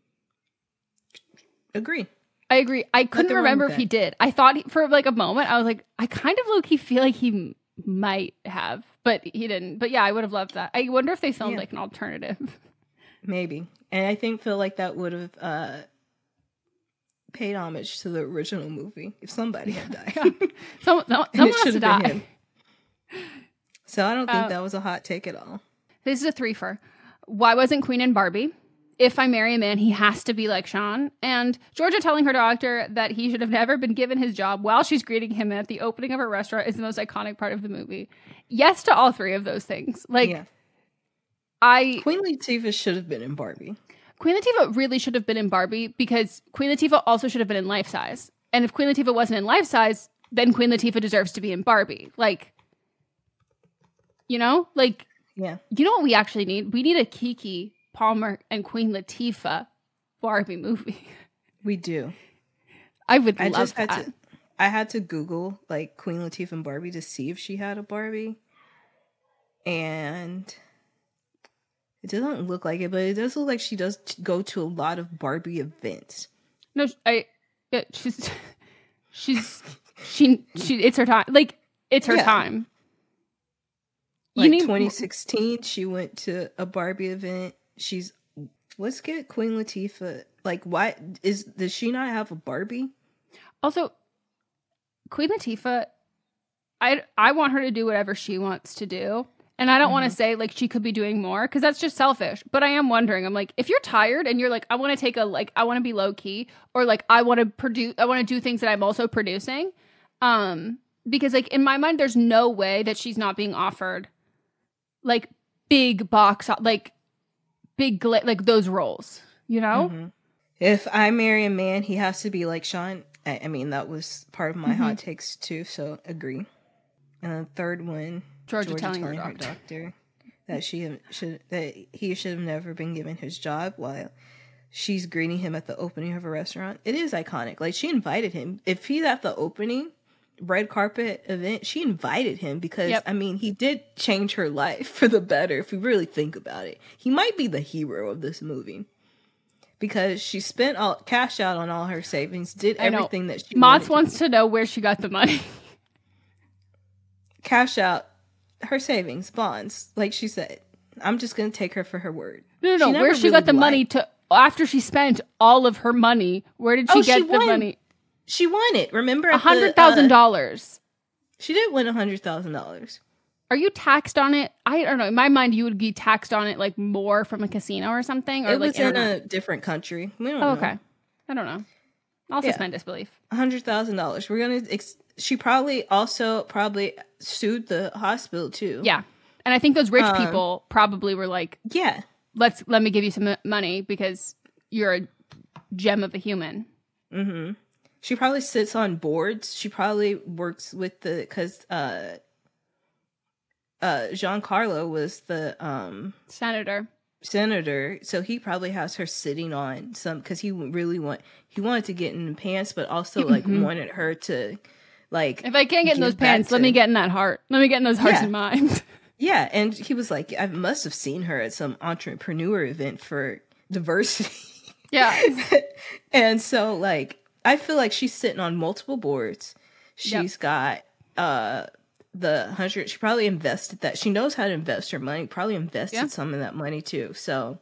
Speaker 8: Agree.
Speaker 7: I agree. I couldn't remember if he did. I thought he, for like a moment, I was like, I kind of low-key feel like he m- might have, but he didn't. But yeah, I would have loved that. I wonder if they filmed yeah. like an alternative.
Speaker 8: Maybe. And I think feel like that would have uh, paid homage to the original movie if somebody had died.
Speaker 7: Some, some, someone has to die. Him.
Speaker 8: So I don't think
Speaker 7: uh,
Speaker 8: that was a hot take at all.
Speaker 7: This is a threefer. Why wasn't Queen and Barbie? If I marry a man, he has to be like Sean. And Georgia telling her doctor that he should have never been given his job while she's greeting him at the opening of her restaurant is the most iconic part of the movie. Yes to all three of those things. Like, yeah. I...
Speaker 8: Queen Latifah should have been in Barbie.
Speaker 7: Queen Latifah really should have been in Barbie because Queen Latifah also should have been in Life Size. And if Queen Latifah wasn't in Life Size, then Queen Latifah deserves to be in Barbie. Like, you know? Like,
Speaker 8: yeah.
Speaker 7: You know what we actually need? We need a Keke Palmer and Queen Latifah Barbie movie.
Speaker 8: We do.
Speaker 7: I would
Speaker 8: I
Speaker 7: love
Speaker 8: just
Speaker 7: that.
Speaker 8: Had to, I had to Google like Queen Latifah and Barbie to see if she had a Barbie. And it doesn't look like it, but it does look like she does t- go to a lot of Barbie events.
Speaker 7: No, I yeah, she's she's she she it's her time. Like it's her yeah. time.
Speaker 8: You like need twenty sixteen she went to a Barbie event. She's let's get Queen Latifah. Like, why is does she not have a Barbie?
Speaker 7: Also, Queen Latifah, I I want her to do whatever she wants to do, And I don't
Speaker 8: Mm-hmm.
Speaker 7: want to say like she could be doing more because that's just selfish. But I am wondering, I'm like, if you're tired and you're like, I want to take a like, I want to be low key, or like I want to produce, I want to do things that I'm also producing. Um, because like in my mind, there's no way that she's not being offered like big box, like big, gla- like those roles, you know?
Speaker 8: Mm-hmm. If I marry a man, he has to be like Sean. I, I mean, that was part of my
Speaker 7: Mm-hmm.
Speaker 8: hot takes too. So agree. And the third one,
Speaker 7: Georgia,
Speaker 8: Georgia
Speaker 7: telling,
Speaker 8: telling
Speaker 7: her
Speaker 8: her
Speaker 7: doctor.
Speaker 8: doctor that she should that he should have never been given his job while she's greeting him at the opening of a restaurant. It is iconic. Like, she invited him. If he's at the opening red carpet event, she invited him because
Speaker 7: Yep.
Speaker 8: I mean, he did change her life for the better. If we really think about it, he might be the hero of this movie. Because she spent all cash out on all her savings, did
Speaker 7: I know.
Speaker 8: everything that she
Speaker 7: Moth
Speaker 8: wanted
Speaker 7: wants
Speaker 8: to.
Speaker 7: to know where she got the money.
Speaker 8: Cash out her savings, bonds, like she said. I'm just gonna take her for her word.
Speaker 7: No, no, no.
Speaker 8: never
Speaker 7: Where she
Speaker 8: really
Speaker 7: got the
Speaker 8: lied.
Speaker 7: money to after she spent all of her money? Where did she
Speaker 8: Oh,
Speaker 7: get
Speaker 8: she
Speaker 7: the
Speaker 8: won.
Speaker 7: money?
Speaker 8: She won it. Remember,
Speaker 7: A hundred thousand
Speaker 8: dollars.
Speaker 7: dollars.
Speaker 8: She did win a hundred thousand dollars.
Speaker 7: Are you taxed on it? I don't know. In my mind, you would be taxed on it like more from a casino or something, or
Speaker 8: It
Speaker 7: like
Speaker 8: was in
Speaker 7: internet-
Speaker 8: a different country. We don't
Speaker 7: Oh,
Speaker 8: know.
Speaker 7: okay. I don't know. I'll
Speaker 8: Yeah.
Speaker 7: suspend disbelief.
Speaker 8: A hundred thousand dollars. We're gonna. Ex- she probably also probably sued the hospital too.
Speaker 7: Yeah, and I think those rich
Speaker 8: Um,
Speaker 7: people probably were like,
Speaker 8: Yeah.
Speaker 7: "Let's let me give you some m- money because you're a gem of a human."
Speaker 8: Mm-hmm. She probably sits on boards. She probably works with the because uh, uh, Giancarlo was the um
Speaker 7: Senator.
Speaker 8: senator, so he probably has her sitting on some because he really want he wanted to get in the pants, but also like
Speaker 7: Mhm.
Speaker 8: wanted her to like.
Speaker 7: If I can't get in
Speaker 8: give
Speaker 7: those
Speaker 8: back
Speaker 7: pants, let
Speaker 8: to-
Speaker 7: me get in that heart. Let me get in those hearts
Speaker 8: Yeah.
Speaker 7: and minds.
Speaker 8: Yeah, and he was like, I must have seen her at some entrepreneur event for diversity.
Speaker 7: Yeah.
Speaker 8: And so like I feel like she's sitting on multiple boards.
Speaker 7: Yep.
Speaker 8: She's got uh the hundred she probably invested that. She knows how to invest her money, probably invested
Speaker 7: Yeah.
Speaker 8: some of that money too. So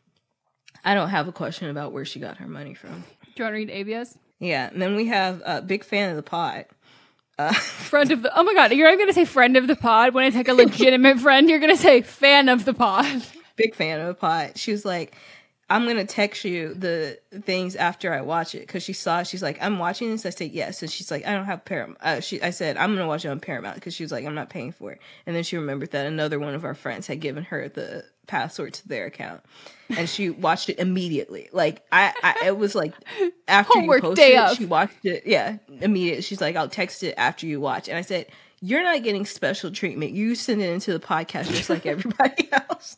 Speaker 8: I don't have a question about where she got her money from.
Speaker 7: Do you want to read Avia's?
Speaker 8: Yeah, and then we have a uh, big fan of the pod. Uh,
Speaker 7: Friend of the. Oh my god, you're not going to say friend of the pod when it's like a legitimate friend. You're going to say fan of the pod.
Speaker 8: big fan of the pod. She was like, I'm going to text you the things after I watch it. Because she saw, she's like, I'm watching this. I said, yes. And she's like, I don't have Paramount. Uh, she, I said, I'm going to watch it on Paramount. Because she was like, I'm not paying for it. And then she remembered that another one of our friends had given her the password to their account. And she watched it immediately. Like, I, I it was like, after
Speaker 7: Homework
Speaker 8: you posted
Speaker 7: day
Speaker 8: it,
Speaker 7: of.
Speaker 8: she watched it. Yeah, immediately. She's like, I'll text it after you watch. And I said, you're not getting special treatment. You send it into the podcast just like everybody else.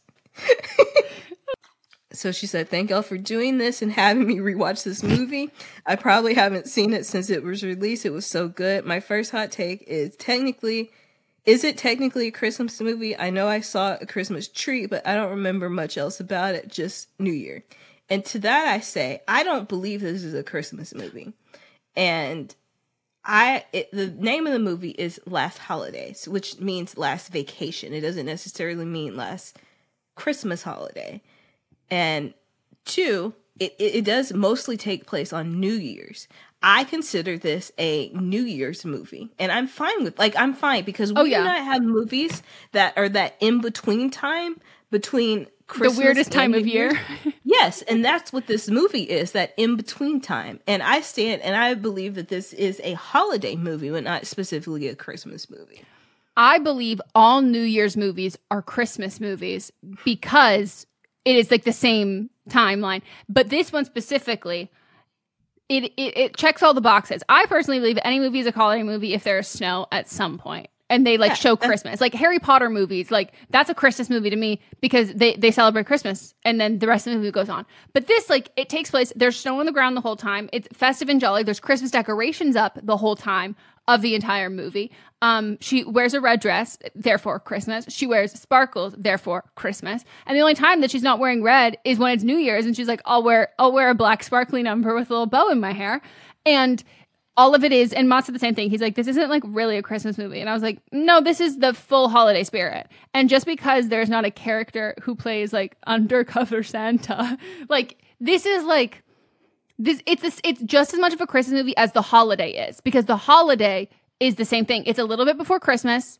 Speaker 8: So she said, thank y'all for doing this and having me rewatch this movie. I probably haven't seen it since it was released. It was so good. My first hot take is technically, is it technically a Christmas movie? I know I saw a Christmas tree, but I don't remember much else about it, just New Year. And to that I say, I don't believe this is a Christmas movie. And I it, the name of the movie is Last Holidays, which means last vacation. It doesn't necessarily mean last Christmas holiday. And two, it, it, it does mostly take place on New Year's. I consider this a New Year's movie. And I'm fine with, like, I'm fine because we
Speaker 7: Oh, yeah.
Speaker 8: do not have movies that are that in-between time between Christmas
Speaker 7: The weirdest time
Speaker 8: and
Speaker 7: of
Speaker 8: New
Speaker 7: year.
Speaker 8: Year's. Yes, and that's what this movie is, that in-between time. And I stand, and I believe that this is a holiday movie, but not specifically a Christmas movie.
Speaker 7: I believe all New Year's movies are Christmas movies because it is like the same timeline. But this one specifically, it, it it checks all the boxes. I personally believe any movie is a holiday movie if there is snow at some point. And they like
Speaker 8: Yeah,
Speaker 7: show
Speaker 8: that's-
Speaker 7: Christmas. Like Harry Potter movies, like that's a Christmas movie to me because they, they celebrate Christmas and then the rest of the movie goes on. But this, like, it takes place, there's snow on the ground the whole time. It's festive and jolly. There's Christmas decorations up the whole time of the entire movie. Um, she wears a red dress, therefore Christmas. She wears sparkles, therefore Christmas. And the only time that she's not wearing red is when it's New Year's and she's like, I'll wear I'll wear a black sparkly number with a little bow in my hair. And all of it is, and Mott said the same thing. He's like, this isn't like really a Christmas movie. And I was like, no, this is the full holiday spirit. And just because there's not a character who plays like undercover Santa, like this is like, this it's this, it's just as much of a Christmas movie as The Holiday is, because The Holiday is the same thing. It's a little bit before Christmas,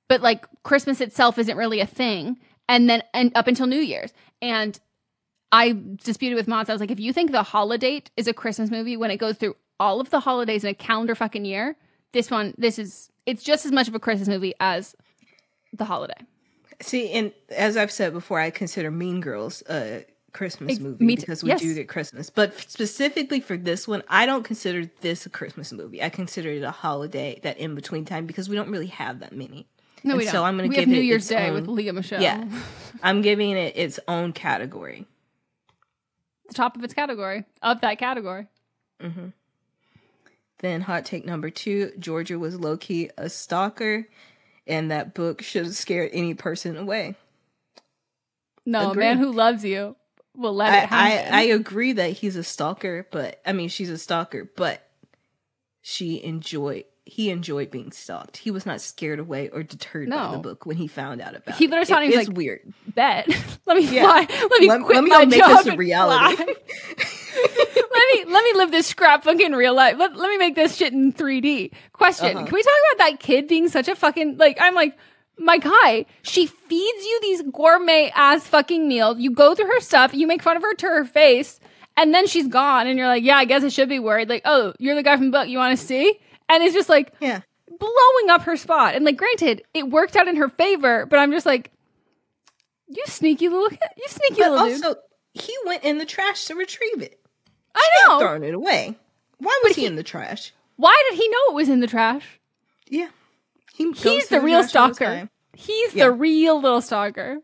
Speaker 7: but like Christmas itself isn't really a thing. And then and up until New Year's. And I disputed with Mods. I was like, if you think The Holiday is a Christmas movie when it goes through all of the holidays in a calendar fucking year, this one, this is, it's just as much of a Christmas movie as The Holiday.
Speaker 8: See, and as I've said before, I consider Mean Girls a Christmas
Speaker 7: It's,
Speaker 8: movie
Speaker 7: me t-
Speaker 8: because we
Speaker 7: yes.
Speaker 8: do get Christmas. But specifically for this one, I don't consider this a Christmas movie. I consider it a holiday, that in between time, because we don't really have that many.
Speaker 7: No,
Speaker 8: and
Speaker 7: we don't.
Speaker 8: So I'm going to
Speaker 7: we
Speaker 8: give
Speaker 7: have New
Speaker 8: it
Speaker 7: Year's
Speaker 8: its
Speaker 7: Day
Speaker 8: own,
Speaker 7: with Leah Michelle.
Speaker 8: Yeah, I'm giving it its own category.
Speaker 7: The top of its category, of that category.
Speaker 8: Mm-hmm. Then hot take number two, Georgia was low-key a stalker, and that book should have scared any person away.
Speaker 7: No,
Speaker 8: Agree.
Speaker 7: a man who loves you will let
Speaker 8: I,
Speaker 7: it happen.
Speaker 8: I, I agree that he's a stalker, but I mean, she's a stalker, but she enjoyed, he enjoyed being stalked. He was not scared away or deterred
Speaker 7: No.
Speaker 8: by the book when he found out about
Speaker 7: He
Speaker 8: it.
Speaker 7: literally thought
Speaker 8: it,
Speaker 7: he was
Speaker 8: it's
Speaker 7: like,
Speaker 8: weird.
Speaker 7: Bet. Let me
Speaker 8: Yeah.
Speaker 7: fly. Let me
Speaker 8: Let-
Speaker 7: quit
Speaker 8: let me
Speaker 7: my
Speaker 8: go make
Speaker 7: job
Speaker 8: this a
Speaker 7: and
Speaker 8: reality.
Speaker 7: fly. let me let me live this scrapbook in real life. Let, let me make this shit in three D. Question:
Speaker 8: Uh-huh.
Speaker 7: Can we talk about that kid being such a fucking like? I'm like, my guy. She feeds you these gourmet ass fucking meals. You go through her stuff. You make fun of her to her face, and then she's gone. And you're like, yeah, I guess I should be worried. Like, oh, you're the guy from the book. You want to see? And it's just like,
Speaker 8: yeah,
Speaker 7: blowing up her spot. And like, granted, it worked out in her favor, but I'm just like, you sneaky little, you sneaky
Speaker 8: But
Speaker 7: little dude.
Speaker 8: also, he went in the trash to retrieve it.
Speaker 7: I
Speaker 8: She
Speaker 7: know.
Speaker 8: had thrown it away. Why was he, in the trash?
Speaker 7: Why did he know it was in the trash?
Speaker 8: Yeah. He goes
Speaker 7: He's
Speaker 8: to
Speaker 7: the real
Speaker 8: trash all the
Speaker 7: stalker.
Speaker 8: time.
Speaker 7: He's
Speaker 8: Yeah.
Speaker 7: the real little stalker.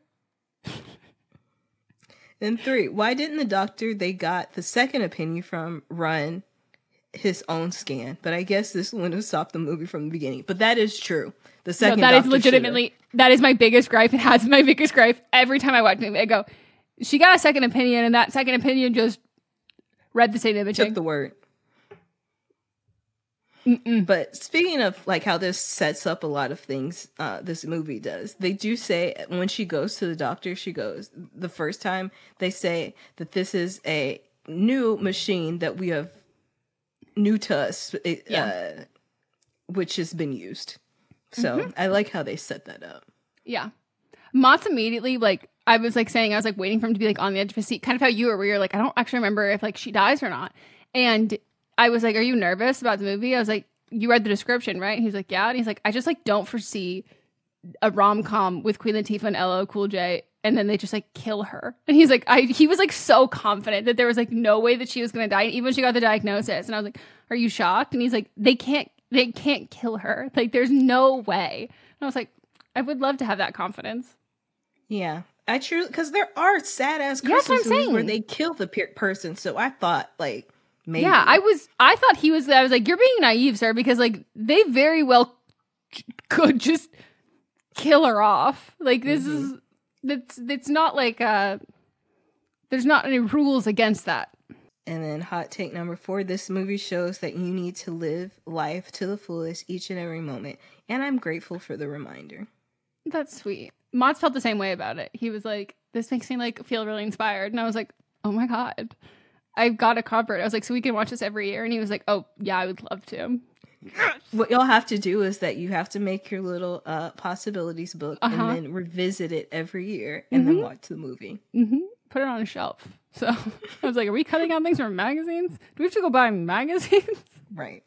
Speaker 8: And three, why didn't the doctor they got the second opinion from run his own scan? But I guess this wouldn't have stopped the movie from the beginning. But that is true. The
Speaker 7: No,
Speaker 8: second
Speaker 7: that is
Speaker 8: doctor
Speaker 7: legitimately, that is my biggest gripe. It has been my biggest gripe. Every time I watch it, I go, she got a second opinion, and that second opinion just read the same
Speaker 8: should've
Speaker 7: imaging.
Speaker 8: took the word.
Speaker 7: Mm-mm.
Speaker 8: But speaking of like how this sets up a lot of things, uh, this movie does. They do say when she goes to the doctor, she goes the first time. They say that this is a new machine that we have new to us, uh,
Speaker 7: Yeah.
Speaker 8: which has been used. So
Speaker 7: Mhm.
Speaker 8: I like how they set that up.
Speaker 7: Yeah. Mott's immediately, like, I was like saying, I was like waiting for him to be like on the edge of his seat, kind of how you were, where you're like, I don't actually remember if like she dies or not. And I was like, are you nervous about the movie? I was like, you read the description, right? And he's like, yeah. And he's like, I just like don't foresee a rom-com with Queen Latifah and L L Cool J, and then they just like kill her. And he's like, I he was like so confident that there was like no way that she was gonna die, even when she got the diagnosis. And I was like, are you shocked? And he's like, they can't they can't kill her. Like, there's no way. And I was like, I would love to have that confidence.
Speaker 8: Yeah. I truly, because there are sad ass
Speaker 7: Yeah, that's what
Speaker 8: Christmas
Speaker 7: I'm
Speaker 8: movies where
Speaker 7: saying.
Speaker 8: they kill the pe- person. So I thought like maybe.
Speaker 7: Yeah, I was I thought he was I was like, you're being naive, sir, because like they very well c- could just kill her off. Like, this
Speaker 8: Mm-hmm.
Speaker 7: is it's it's not like uh there's not any rules against that.
Speaker 8: And then hot take number four, this movie shows that you need to live life to the fullest each and every moment. And I'm grateful for the reminder.
Speaker 7: That's sweet. Mott's felt the same way about it. He was like, this makes me like feel really inspired. And I was like, oh my God. I've got a convert. I was like, so we can watch this every year. And he was like, oh yeah, I would love to.
Speaker 8: What y'all have to do is that you have to make your little uh, possibilities book
Speaker 7: Uh-huh.
Speaker 8: and then revisit it every year and then watch the movie.
Speaker 7: Mm-hmm. Put it on a shelf. So I was like, are we cutting out things from magazines? Do we have to go buy magazines?
Speaker 8: Right.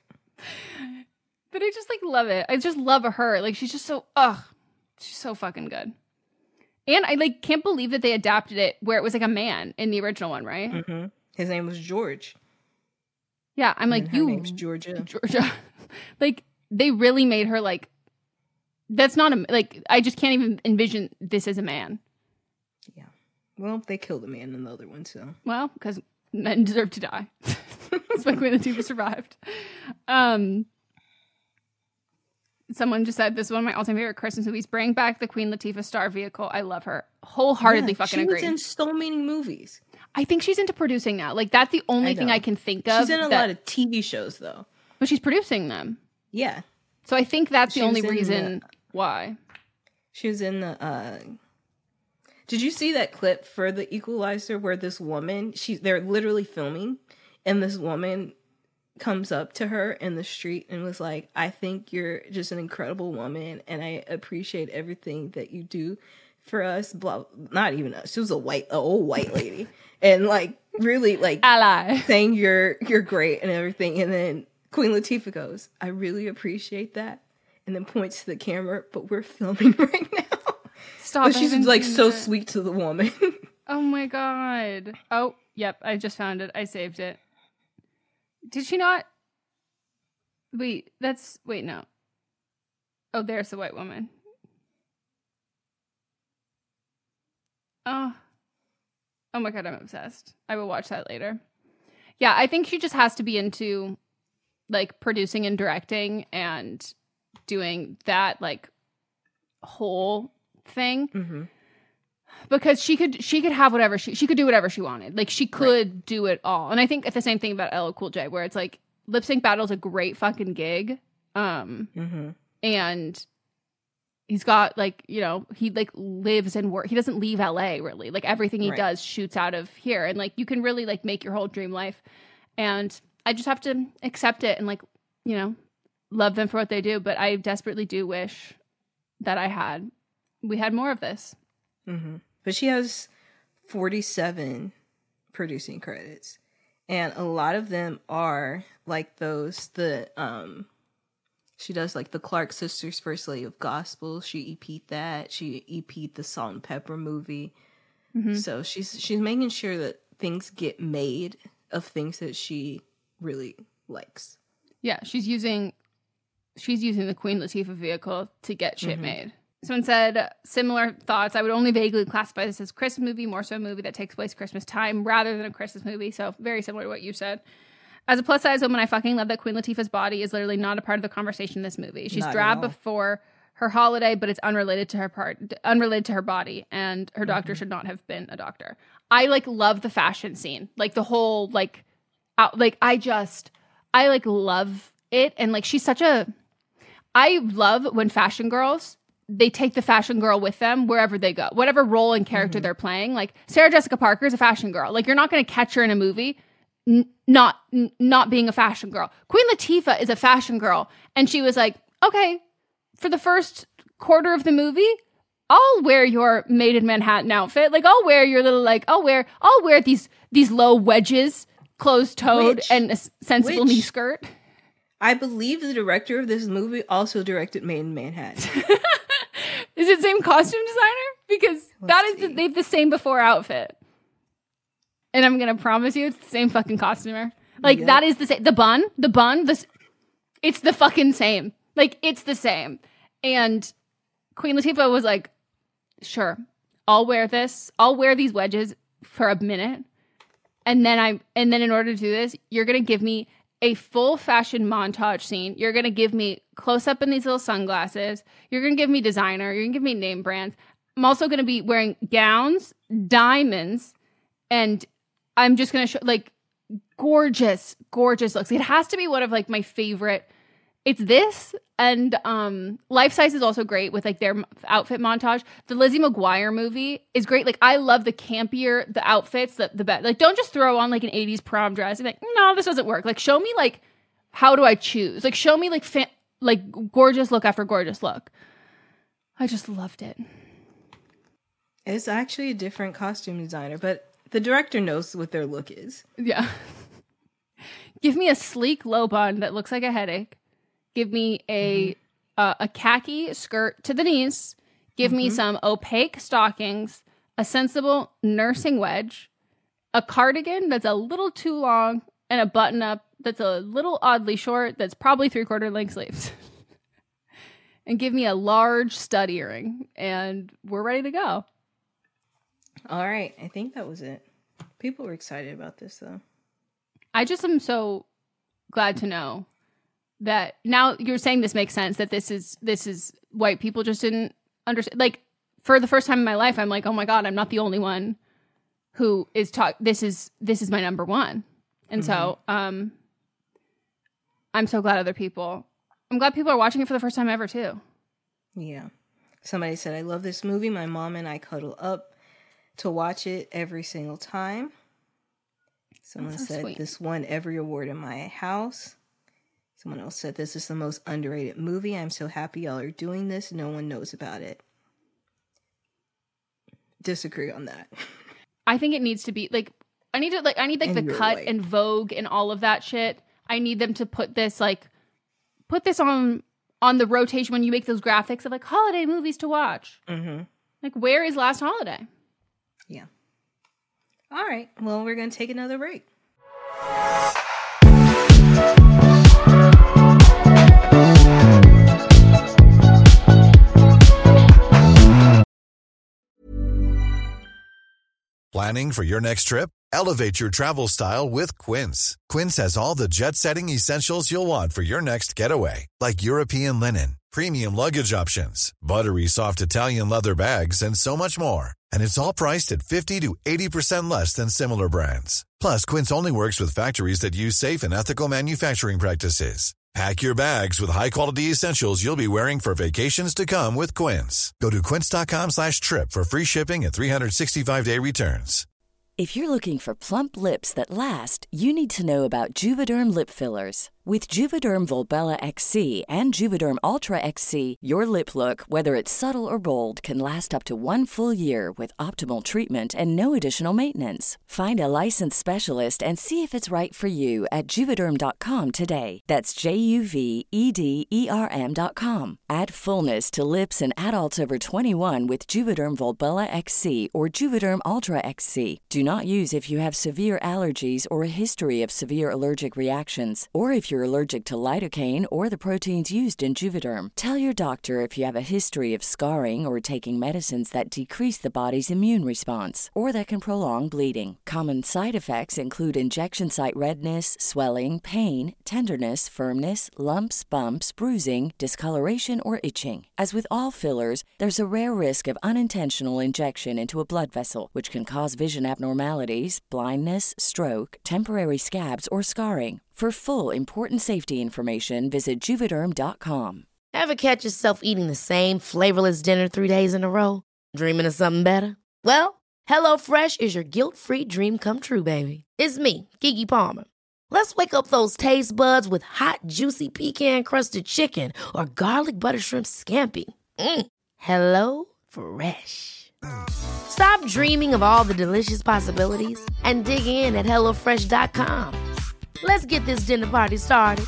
Speaker 7: But I just like love it. I just love her. Like, she's just so, ugh. She's so fucking good. And I like can't believe that they adapted it where it was like a man in the original one, right?
Speaker 8: Mm-hmm. His name was George.
Speaker 7: Yeah, I'm like,
Speaker 8: And her
Speaker 7: you
Speaker 8: name's Georgia.
Speaker 7: Georgia. Like, they really made her like, that's not a, like, I just can't even envision this as a man.
Speaker 8: Well, they killed a man in the other one, so.
Speaker 7: Well, because men deserve to die. That's why Queen Latifah survived. Um, someone just said, this is one of my all-time favorite Christmas movies. Bring back the Queen Latifah star vehicle. I love her. Wholeheartedly
Speaker 8: Yeah,
Speaker 7: fucking
Speaker 8: she
Speaker 7: agree.
Speaker 8: was in so many movies.
Speaker 7: I think she's into producing now. Like, that's the only
Speaker 8: I
Speaker 7: thing
Speaker 8: know.
Speaker 7: I can think of.
Speaker 8: She's in a
Speaker 7: that-
Speaker 8: lot of T V shows, though.
Speaker 7: But she's producing them.
Speaker 8: Yeah.
Speaker 7: So I think that's
Speaker 8: She
Speaker 7: the only
Speaker 8: was in
Speaker 7: reason
Speaker 8: the-
Speaker 7: why.
Speaker 8: She was in the. Uh, did you see that clip for The Equalizer where this woman? She they're literally filming, and this woman comes up to her in the street and was like, I think you're just an incredible woman and I appreciate everything that you do for us, blah, not even us. She was a white, a old white lady. And like, really like
Speaker 7: ally
Speaker 8: saying you're, you're great and everything. And then Queen Latifah goes, I really appreciate that. And then points to the camera, but we're filming right now.
Speaker 7: Stop.
Speaker 8: But she's like so that. Sweet to the woman.
Speaker 7: Oh my God. Oh, yep. I just found it. I saved it. Did she not? Wait, that's, wait, no. Oh, there's the white woman. Oh. Oh my God, I'm obsessed. I will watch that later. Yeah, I think she just has to be into like producing and directing and doing that like whole thing. Mm-hmm. Because she could she could have whatever she she could do whatever she wanted. Like she could right. do it all. And I think the same thing about L L Cool J, where it's like lip sync battle's a great fucking gig. Um mm-hmm. and he's got like, you know, he like lives and work. He doesn't leave L A really. Like everything he right. does shoots out of here. And like you can really like make your whole dream life. And I just have to accept it and like, you know, love them for what they do. But I desperately do wish that I had we had more of this.
Speaker 8: Mm-hmm. But she has forty-seven producing credits, and a lot of them are like those the um she does like the Clark Sisters First Lady of Gospel. She E P'd that. She E P'd the Salt and Pepper movie. Mm-hmm. So she's she's making sure that things get made of things that she really likes.
Speaker 7: Yeah, she's using she's using the Queen Latifah vehicle to get shit mm-hmm. made. Someone said, similar thoughts. I would only vaguely classify this as a Christmas movie, more so a movie that takes place Christmas time rather than a Christmas movie. So very similar to what you said. As a plus size woman, I fucking love that Queen Latifah's body is literally not a part of the conversation in this movie. She's not drab before her holiday, but it's unrelated to her part, unrelated to her body. And her doctor mm-hmm. should not have been a doctor. I like love the fashion scene, like the whole like, out, like I just, I like love it. And like she's such a, I love when fashion girls, they take the fashion girl with them wherever they go, whatever role and character mm-hmm. they're playing. Like Sarah Jessica Parker is a fashion girl. Like you're not going to catch her in a movie n- not n- not being a fashion girl. Queen Latifah is a fashion girl, and she was like, okay, for the first quarter of the movie, I'll wear your Made in Manhattan outfit. Like I'll wear your little like I'll wear I'll wear these these low wedges, closed toed, and a sensible which, knee skirt.
Speaker 8: I believe the director of this movie also directed Made in Manhattan.
Speaker 7: Is it the same costume designer? Because Let's that is the, they have the same before outfit. And I'm going to promise you it's the same fucking costumer. Like yep. that is the same. The bun, the bun, this it's the fucking same. Like it's the same. And Queen Latifah was like, sure, I'll wear this. I'll wear these wedges for a minute. And then I and then in order to do this, you're going to give me a full fashion montage scene. You're going to give me close up in these little sunglasses. You're going to give me designer. You're going to give me name brands. I'm also going to be wearing gowns, diamonds, and I'm just going to show like gorgeous, gorgeous looks. It has to be one of like my favorite. It's this and um, Life Size is also great with like their outfit montage. The Lizzie McGuire movie is great. Like I love the campier, the outfits, the, the best. Like don't just throw on like an eighties prom dress and be like, no, this doesn't work. Like show me like, how do I choose? Like show me like, fa- like gorgeous look after gorgeous look. I just loved it.
Speaker 8: It's actually a different costume designer, but the director knows what their look is.
Speaker 7: Yeah. Give me a sleek low bun that looks like a headache. Give me a mm-hmm. uh, a khaki skirt to the knees. Give mm-hmm. me some opaque stockings, a sensible nursing wedge, a cardigan that's a little too long, and a button-up that's a little oddly short that's probably three-quarter length sleeves. And give me a large stud earring, and we're ready to go.
Speaker 8: All right. I think that was it. People were excited about this, though.
Speaker 7: I just am so glad to know that now you're saying this makes sense, that this is this is white people just didn't understand. Like for the first time in my life, I'm like, oh my God, I'm not the only one who is talk. This is this is my number one. And mm-hmm. so um, I'm so glad other people, I'm glad people are watching it for the first time ever too.
Speaker 8: Yeah. Somebody said, I love this movie. My mom and I cuddle up to watch it every single time. Someone
Speaker 7: so
Speaker 8: said
Speaker 7: sweet.
Speaker 8: this won every award in my house. Someone else said this is the most underrated movie. I'm so happy y'all are doing this. No one knows about it. Disagree on that.
Speaker 7: I think it needs to be like I need to like I need like
Speaker 8: And
Speaker 7: the
Speaker 8: you're
Speaker 7: Cut
Speaker 8: right.
Speaker 7: and Vogue and all of that shit. I need them to put this like put this on on the rotation when you make those graphics of like holiday movies to watch.
Speaker 8: Mm-hmm.
Speaker 7: Like, where is Last Holiday?
Speaker 8: Yeah. All right. Well, we're going to take another break.
Speaker 15: Planning for your next trip? Elevate your travel style with Quince. Quince has all the jet-setting essentials you'll want for your next getaway, like European linen, premium luggage options, buttery soft Italian leather bags, and so much more. And it's all priced at fifty to eighty percent less than similar brands. Plus, Quince only works with factories that use safe and ethical manufacturing practices. Pack your bags with high-quality essentials you'll be wearing for vacations to come with Quince. Go to quince.com slash trip for free shipping and three sixty-five day returns.
Speaker 16: If you're looking for plump lips that last, you need to know about Juvederm lip fillers. With Juvederm Volbella X C and Juvederm Ultra X C, your lip look, whether it's subtle or bold, can last up to one full year with optimal treatment and no additional maintenance. Find a licensed specialist and see if it's right for you at Juvederm dot com today. That's J U V E D E R M dot com. Add fullness to lips in adults over twenty-one with Juvederm Volbella X C or Juvederm Ultra X C. Do not use if you have severe allergies or a history of severe allergic reactions, or if you're allergic to lidocaine or the proteins used in Juvederm. Tell your doctor if you have a history of scarring or taking medicines that decrease the body's immune response or that can prolong bleeding. Common side effects include injection site redness, swelling, pain, tenderness, firmness, lumps, bumps, bruising, discoloration, or itching. As with all fillers, there's a rare risk of unintentional injection into a blood vessel, which can cause vision abnormalities, blindness, stroke, temporary scabs, or scarring. For full, important safety information, visit Juvederm dot com.
Speaker 3: Ever catch yourself eating the same flavorless dinner three days in a row? Dreaming of something better? Well, HelloFresh is your guilt-free dream come true, baby. It's me, Keke Palmer. Let's wake up those taste buds with hot, juicy pecan-crusted chicken or garlic butter shrimp scampi. Mm. Hello Fresh. Stop dreaming of all the delicious possibilities and dig in at hello fresh dot com. Let's get this dinner party started.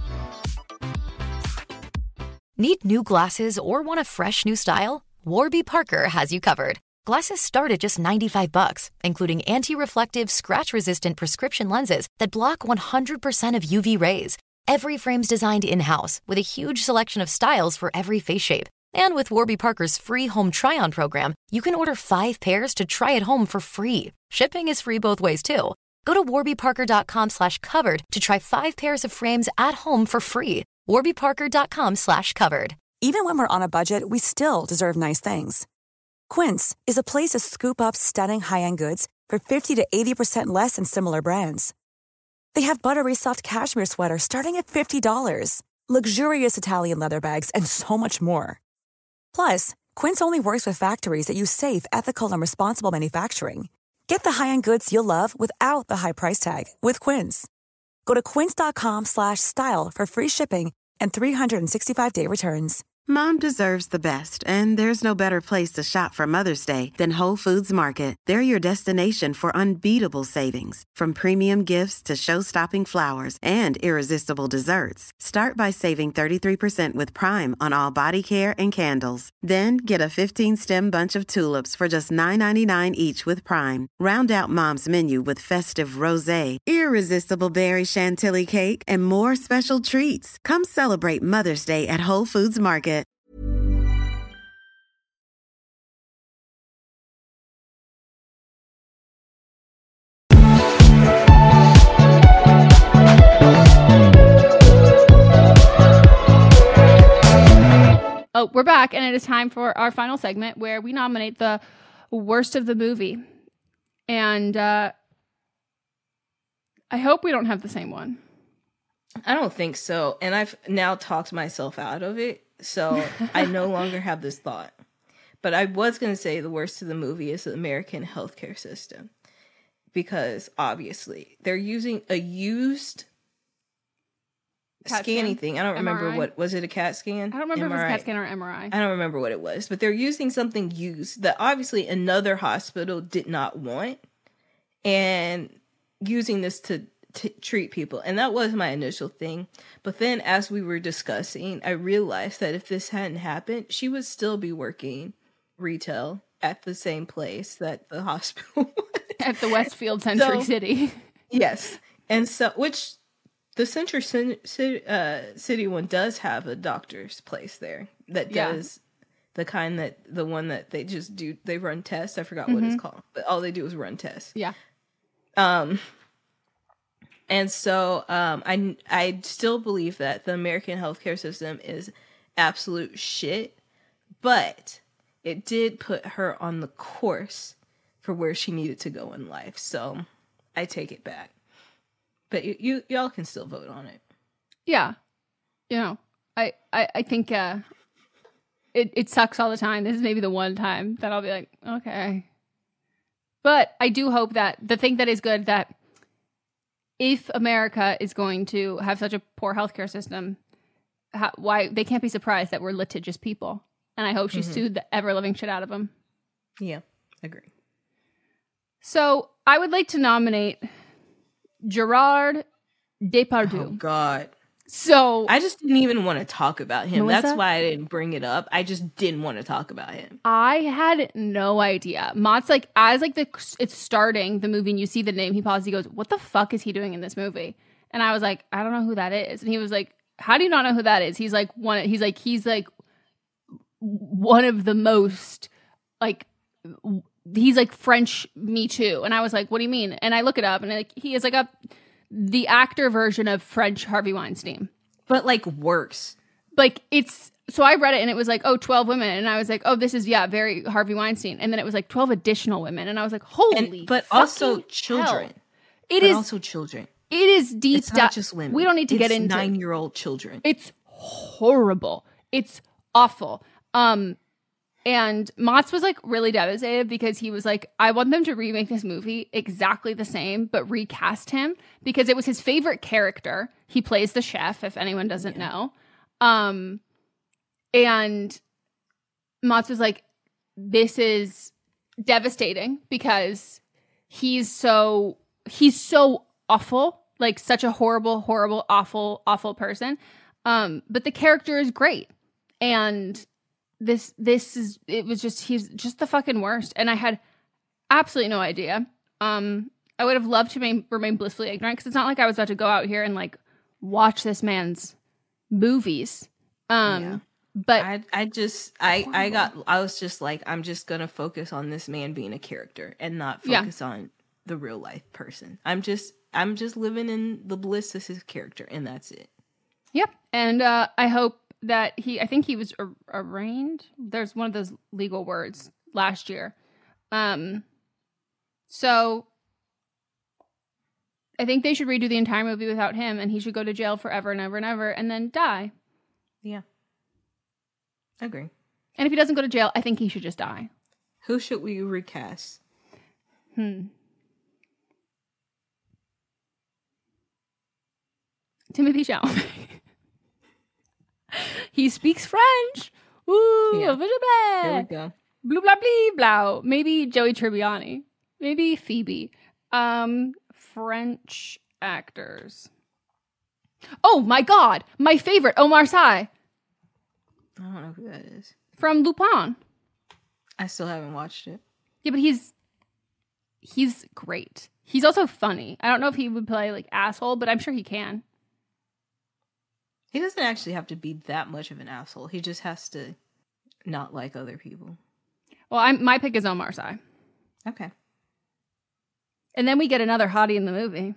Speaker 17: Need new glasses or want a fresh new style? Warby Parker has you covered. Glasses start at just ninety-five bucks, including anti-reflective, scratch-resistant prescription lenses that block one hundred percent of U V rays. Every frame's designed in-house with a huge selection of styles for every face shape. And with Warby Parker's free home try-on program, you can order five pairs to try at home for free. Shipping is free both ways, too. Go to warby parker dot com slash covered to try five pairs of frames at home for free. warby parker dot com slash covered.
Speaker 13: Even when we're on a budget, we still deserve nice things. Quince is a place to scoop up stunning high-end goods for fifty to eighty percent less than similar brands. They have buttery soft cashmere sweaters starting at fifty dollars, luxurious Italian leather bags, and so much more. Plus, Quince only works with factories that use safe, ethical, and responsible manufacturing. Get the high-end goods you'll love without the high price tag with Quince. Go to quince.com slash style for free shipping and three sixty-five day returns.
Speaker 10: Mom deserves the best, and there's no better place to shop for Mother's Day than Whole Foods Market. They're your destination for unbeatable savings, from premium gifts to show-stopping flowers and irresistible desserts. Start by saving thirty-three percent with Prime on all body care and candles. Then get a fifteen-stem bunch of tulips for just nine ninety-nine each with Prime. Round out Mom's menu with festive rosé, irresistible berry chantilly cake, and more special treats. Come celebrate Mother's Day at Whole Foods Market.
Speaker 7: Oh, we're back, and it is time for our final segment where we nominate the worst of the movie. And uh, I hope we don't have the same one.
Speaker 8: I don't think so. And I've now talked myself out of it, so I no longer have this thought. But I was going to say the worst of the movie is the American healthcare system. because obviously they're using a used
Speaker 7: CAT
Speaker 8: scanning
Speaker 7: scan?
Speaker 8: thing. I don't
Speaker 7: M R I?
Speaker 8: remember what was it a CAT scan?
Speaker 7: I don't remember
Speaker 8: M R I?
Speaker 7: if it was CAT scan or M R I.
Speaker 8: I don't remember what it was, but they're using something used that obviously another hospital did not want, and using this to t- treat people. And that was my initial thing. But then as we were discussing, I realized that if this hadn't happened, she would still be working retail at the same place that the hospital was.
Speaker 7: At the Westfield Century
Speaker 8: So-
Speaker 7: City.
Speaker 8: Yes. And so, which the Century Cin- Ci- uh, City one does have a doctor's place there that
Speaker 7: Yeah.
Speaker 8: does the kind that, the one that they just do, they run tests. I forgot what
Speaker 7: Mhm.
Speaker 8: it's called, but all they do is run tests.
Speaker 7: Yeah.
Speaker 8: Um, and so um, I, I still believe that the American healthcare system is absolute shit, but it did put her on the course for where she needed to go in life. So I take it back. But you, you y'all can still vote on it.
Speaker 7: Yeah. You know, I, I, I think uh, it, it sucks all the time. This is maybe the one time that I'll be like, okay. But I do hope that the thing that is good, that if America is going to have such a poor healthcare system, how, why they can't be surprised that we're litigious people. And I hope she
Speaker 8: Mhm.
Speaker 7: sued the ever-living shit out of them.
Speaker 8: Yeah, agree.
Speaker 7: So I would like to nominate Gerard Depardieu.
Speaker 8: Oh, God.
Speaker 7: So
Speaker 8: I just didn't even want to talk about him.
Speaker 7: Melissa?
Speaker 8: That's why I didn't bring it up. I just didn't want to talk about him.
Speaker 7: I had no idea. Mott's like, as like the it's starting the movie and you see the name, he pauses, he goes, what the fuck is he doing in this movie? And I was like, I don't know who that is. And he was like, how do you not know who that is? He's like one he's like he's like one of the most like he's like French Me Too. And I was like, what do you mean? And I look it up and like he is like a the actor version of French Harvey Weinstein.
Speaker 8: But like worse.
Speaker 7: Like it's so I read it and it was like, oh, twelve women. And I was like, oh, this is, yeah, very Harvey Weinstein. And then it was like twelve additional women. And I was like, holy
Speaker 8: And, but
Speaker 7: fucking
Speaker 8: also children.
Speaker 7: hell. It
Speaker 8: but
Speaker 7: is
Speaker 8: also children.
Speaker 7: It is deep.
Speaker 8: It's not
Speaker 7: di-
Speaker 8: just women.
Speaker 7: We don't need to
Speaker 8: It's
Speaker 7: get into
Speaker 8: nine-year-old children.
Speaker 7: It's horrible. It's awful. Um, and Motz was like really devastated because he was like, I want them to remake this movie exactly the same, but recast him because it was his favorite character. He plays the chef, if anyone doesn't
Speaker 8: Yeah.
Speaker 7: know. Um, and Motz was like, this is devastating because he's so he's so awful, like such a horrible, horrible, awful, awful person. Um, but the character is great. And this this is it was just he's just the fucking worst. And I had absolutely no idea. Um, I would have loved to remain, remain blissfully ignorant because it's not like I was about to go out here and like watch this man's movies. Um
Speaker 8: Yeah.
Speaker 7: but
Speaker 8: I I just I I got I was just like, I'm just gonna focus on this man being a character and not
Speaker 7: Yeah.
Speaker 8: focus on the real life person. I'm just I'm just living in the bliss of his character, and that's it.
Speaker 7: Yep. And uh, I hope that he, I think he was ar- arraigned. There's one of those legal words last year. Um, so I think they should redo the entire movie without him, and he should go to jail forever and ever and ever and then die.
Speaker 8: Yeah. Agree.
Speaker 7: And if he doesn't go to jail, I think he should just die.
Speaker 8: Who should we recast?
Speaker 7: Hmm. Timothy Chalamet. He speaks French. Ooh,
Speaker 8: Yeah.
Speaker 7: blah,
Speaker 8: There we
Speaker 7: blah,
Speaker 8: go.
Speaker 7: blah, blah, blah, blah. Maybe Joey Tribbiani. Maybe Phoebe. Um, French actors. Oh my God, my favorite, Omar Sy
Speaker 8: I don't know who that is.
Speaker 7: from Lupin.
Speaker 8: I still haven't watched it.
Speaker 7: Yeah, but he's he's great. He's also funny. I don't know if he would play like asshole, but I'm sure he can.
Speaker 8: He doesn't actually have to be that much of an asshole. He just has to not like other people.
Speaker 7: Well, I'm my pick is Omar Sy.
Speaker 8: Okay.
Speaker 7: And then we get another hottie in the movie.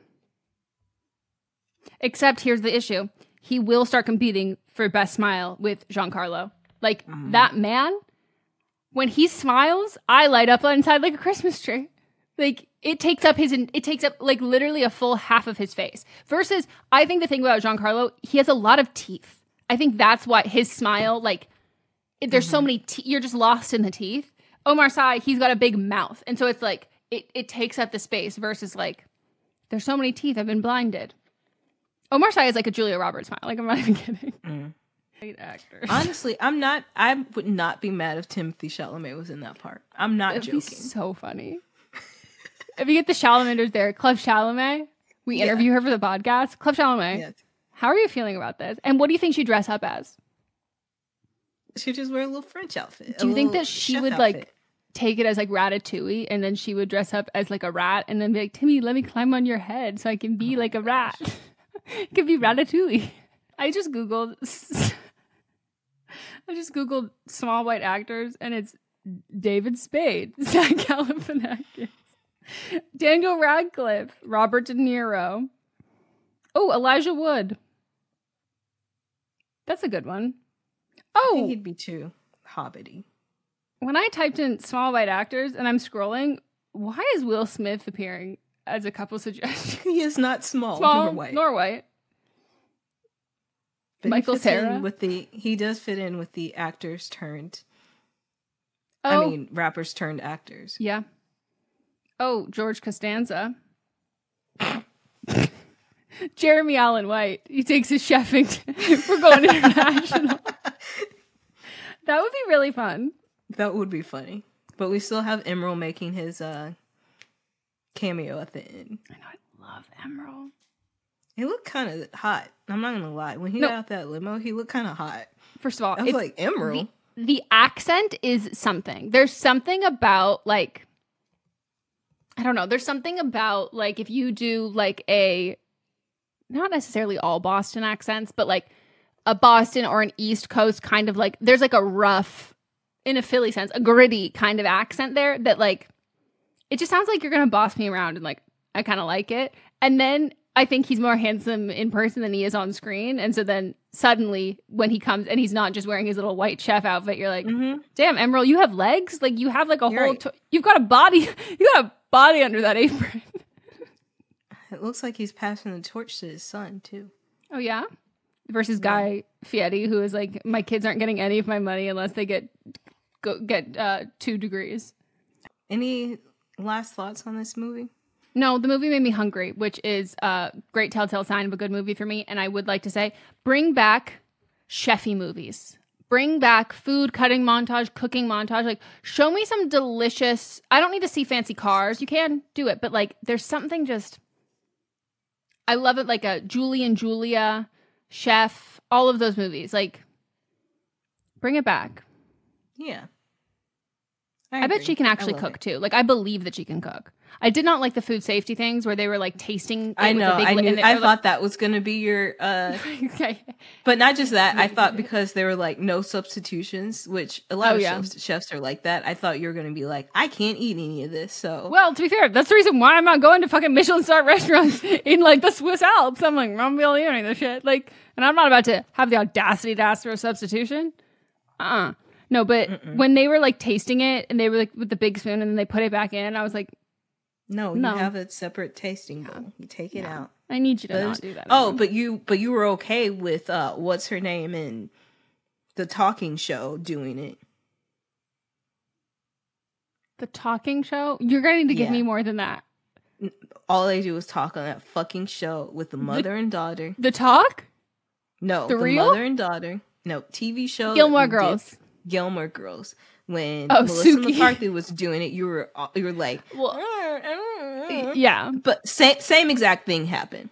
Speaker 7: Except here's the issue. He will start competing for Best Smile with Giancarlo. Like,
Speaker 8: Mhm.
Speaker 7: that man, when he smiles, I light up inside like a Christmas tree. Like, it takes up his, it takes up like literally a full half of his face. Versus, I think the thing about Giancarlo, he has a lot of teeth. I think that's why his smile, like, it, there's so many, te- you're just lost in the teeth. Omar Sy, he's got a big mouth. And so it's like, it, it takes up the space versus like, there's so many teeth, I've been blinded. Omar Sy is like a Julia Roberts smile. Like, I'm not even kidding.
Speaker 8: Mm.
Speaker 7: Great actor.
Speaker 8: Honestly, I'm not, I would not be mad if Timothy Chalamet was in that part. I'm not
Speaker 7: It'd
Speaker 8: joking.
Speaker 7: be so funny. If you get the Chalamanders there, Clef Chalamet, we
Speaker 8: Yeah.
Speaker 7: interview her for the podcast. Clef Chalamet,
Speaker 8: Yes.
Speaker 7: how are you feeling about this? And what do you think she'd dress up as?
Speaker 8: She'd just wear a little French outfit.
Speaker 7: Do you
Speaker 8: a
Speaker 7: think
Speaker 8: little
Speaker 7: that she
Speaker 8: chef
Speaker 7: would
Speaker 8: outfit.
Speaker 7: like take it as like Ratatouille and then she would dress up as like a rat and then be like, Timmy, let me climb on your head so I can be
Speaker 8: Oh
Speaker 7: like a rat. It could be Ratatouille. I just Googled I just Googled small white actors and it's David Spade, Zach Galifianakis, Daniel Radcliffe, Robert De Niro. Oh, Elijah Wood. That's a good one.
Speaker 8: I think
Speaker 7: Oh,
Speaker 8: he'd be too hobbity.
Speaker 7: when I typed in small white actors and I'm scrolling, why is Will Smith appearing as a couple suggestion?
Speaker 8: He is not small,
Speaker 7: Small
Speaker 8: nor white.
Speaker 7: nor white.
Speaker 8: But he
Speaker 7: Michael
Speaker 8: fits in
Speaker 7: Cera?
Speaker 8: with the he does fit in with the actors turned.
Speaker 7: Oh.
Speaker 8: I mean, rappers turned actors.
Speaker 7: Yeah. Oh, George Costanza. Jeremy Allen White. He takes his chefing. We're going international. That would be really fun.
Speaker 8: That would be funny. But we still have Emerald making his uh, cameo at the end.
Speaker 7: I know. I love Emerald.
Speaker 8: He looked kind of hot. I'm not gonna lie. When he
Speaker 7: No.
Speaker 8: got out that limo, he looked kind of hot.
Speaker 7: First of all,
Speaker 8: I was
Speaker 7: it's-
Speaker 8: like, Emerald.
Speaker 7: The, the accent is something. There's something about like, I don't know. There's something about like if you do like a, not necessarily all Boston accents, but like a Boston or an East Coast kind of like, there's like a rough, in a Philly sense, a gritty kind of accent there that like, it just sounds like you're gonna boss me around and like, I kind of like it. And then I think he's more handsome in person than he is on screen. And so then suddenly when he comes and he's not just wearing his little white chef outfit, you're like,
Speaker 8: Mm-hmm.
Speaker 7: damn, Emerald, you have legs? Like you have like a
Speaker 8: You're
Speaker 7: whole,
Speaker 8: right.
Speaker 7: to- you've got a body, you got a body under that apron.
Speaker 8: It looks like he's passing the torch to his son too.
Speaker 7: Oh yeah? Versus Guy Fieri, who is like, my kids aren't getting any of my money unless they get, go, get uh, two degrees.
Speaker 8: Any last thoughts on this movie?
Speaker 7: No, the movie made me hungry, which is a great telltale sign of a good movie for me. And I would like to say, bring back chefy movies. Bring back food cutting montage, cooking montage. Like, show me some delicious... I don't need to see fancy cars. You can do it. But, like, there's something just... I love it. Like a Julie and Julia, Chef, all of those movies. Like, bring it back.
Speaker 8: Yeah.
Speaker 7: I, bet
Speaker 8: agree.
Speaker 7: she can
Speaker 8: I
Speaker 7: actually
Speaker 8: love
Speaker 7: cook,
Speaker 8: it.
Speaker 7: too. Like, I believe that she can cook. I did not like the food safety things where they were like tasting. It
Speaker 8: I
Speaker 7: with
Speaker 8: know.
Speaker 7: a big
Speaker 8: I
Speaker 7: li-
Speaker 8: knew.
Speaker 7: and they
Speaker 8: I
Speaker 7: were,
Speaker 8: thought
Speaker 7: like,
Speaker 8: that was gonna be your. uh
Speaker 7: okay.
Speaker 8: But not just that. I thought because they were like no substitutions, which a lot
Speaker 7: Oh,
Speaker 8: of
Speaker 7: yeah.
Speaker 8: chefs, chefs are like that. I thought you were gonna be like, I can't eat any of this. So
Speaker 7: Well, to be fair, that's the reason why I'm not going to fucking Michelin star restaurants in like the Swiss Alps. I'm like, I'm gonna be able to eat any of this shit. Like, and I'm not about to have the audacity to ask for a substitution. Uh uh No, but
Speaker 8: Mm-mm.
Speaker 7: when they were like tasting it and they were like with the big spoon and then they put it back in, I was like,
Speaker 8: no,
Speaker 7: No.
Speaker 8: you have a separate tasting bowl. You take it out.
Speaker 7: I need you to
Speaker 8: But-
Speaker 7: not do that.
Speaker 8: Oh,
Speaker 7: again.
Speaker 8: but you, but you were okay with uh what's her name in the talking show doing it.
Speaker 7: The talking show? You're going to need to give
Speaker 8: Yeah.
Speaker 7: me more than that.
Speaker 8: All they do is talk on that fucking show with the mother and daughter.
Speaker 7: The talk?
Speaker 8: No,
Speaker 7: The
Speaker 8: the,
Speaker 7: real?
Speaker 8: mother and daughter. No, T V show.
Speaker 7: Gilmore
Speaker 8: that we did-
Speaker 7: Girls.
Speaker 8: Gilmore Girls. When
Speaker 7: Oh,
Speaker 8: Melissa
Speaker 7: Suki.
Speaker 8: McCarthy was doing it, you were you were like,
Speaker 7: Well, yeah.
Speaker 8: but same same exact thing happened.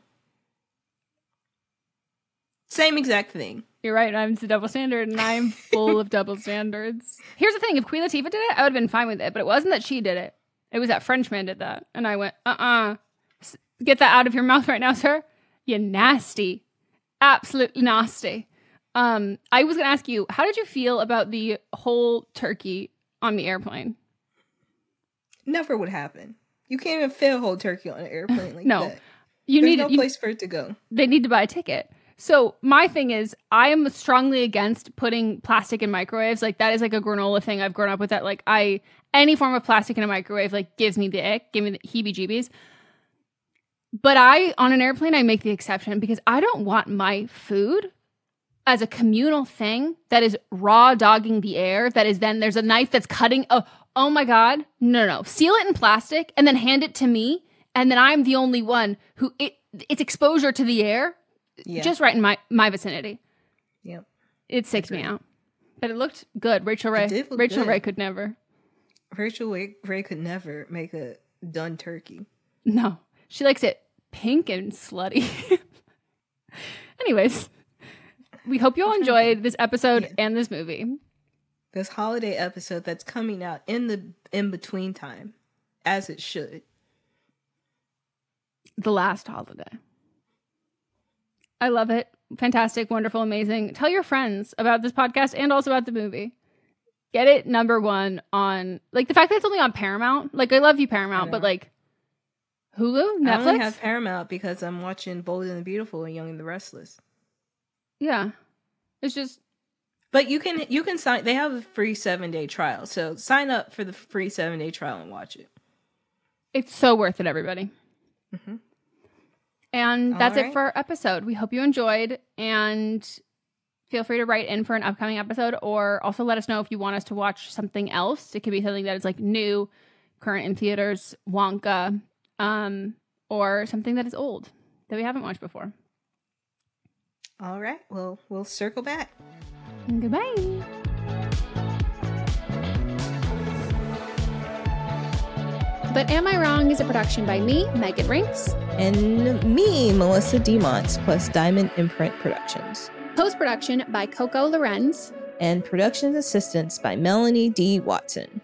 Speaker 8: Same exact thing.
Speaker 7: You're right. I'm the double standard, and I'm full of double standards. Here's the thing: if Queen Latifah did it, I would have been fine with it. But it wasn't that she did it; it was that Frenchman did that, and I went, "Uh, uh get that out of your mouth right now, sir. You nasty, absolutely nasty." Um, I was gonna ask you, how did you feel about the whole turkey on the airplane?
Speaker 8: Never would happen. You can't even fit a whole turkey on an airplane like
Speaker 7: No.
Speaker 8: that.
Speaker 7: You
Speaker 8: There's
Speaker 7: need
Speaker 8: no
Speaker 7: you-
Speaker 8: place for it to go.
Speaker 7: They need to buy a ticket. So my thing is, I am strongly against putting plastic in microwaves. Like that is like a granola thing. I've grown up with that. Like I, any form of plastic in a microwave, like gives me the ick, give me the heebie-jeebies. But I, on an airplane, I make the exception because I don't want my food as a communal thing that is raw dogging the air, that is then there's a knife that's cutting. Oh, oh my God. No, no, no. Seal it in plastic and then hand it to me. And then I'm the only one who it it's exposure to the air. Yeah. Just right in my, my vicinity.
Speaker 8: Yep.
Speaker 7: It sicked me out. But it looked good. Rachel Ray. Rachel
Speaker 8: good.
Speaker 7: Ray could never.
Speaker 8: Rachel Ray, Ray could never make a done turkey.
Speaker 7: No. She likes it pink and slutty. Anyways, we hope you all enjoyed this episode yeah. and this movie.
Speaker 8: This holiday episode that's coming out in the in-between time, as it should.
Speaker 7: The last holiday. I love it. Fantastic, wonderful, amazing. Tell your friends about this podcast and also about the movie. Get it number one on, like, the fact that it's only on Paramount. Like, I love you, Paramount, but, like, Hulu? Netflix?
Speaker 8: I only have Paramount because I'm watching Bold and the Beautiful and Young and the Restless.
Speaker 7: Yeah. It's just...
Speaker 8: But you can you can sign... They have a free seven-day trial, so sign up for the free seven-day trial and watch it.
Speaker 7: It's so worth it, everybody. Mm-hmm. And that's right. it for our episode. We hope you enjoyed, and feel free to write in for an upcoming episode, or also let us know if you want us to watch something else. It could be something that is like new, current in theaters, Wonka, um, or something that is old that we haven't watched before.
Speaker 8: All right. Well, we'll circle back.
Speaker 7: Goodbye.
Speaker 18: But Am I Wrong is a production by me, Megan Rinks.
Speaker 8: And me, Melissa DeMonts, plus Diamond Imprint Productions.
Speaker 18: Post-production by Coco Lorenz.
Speaker 8: And production assistance by Melanie D. Watson.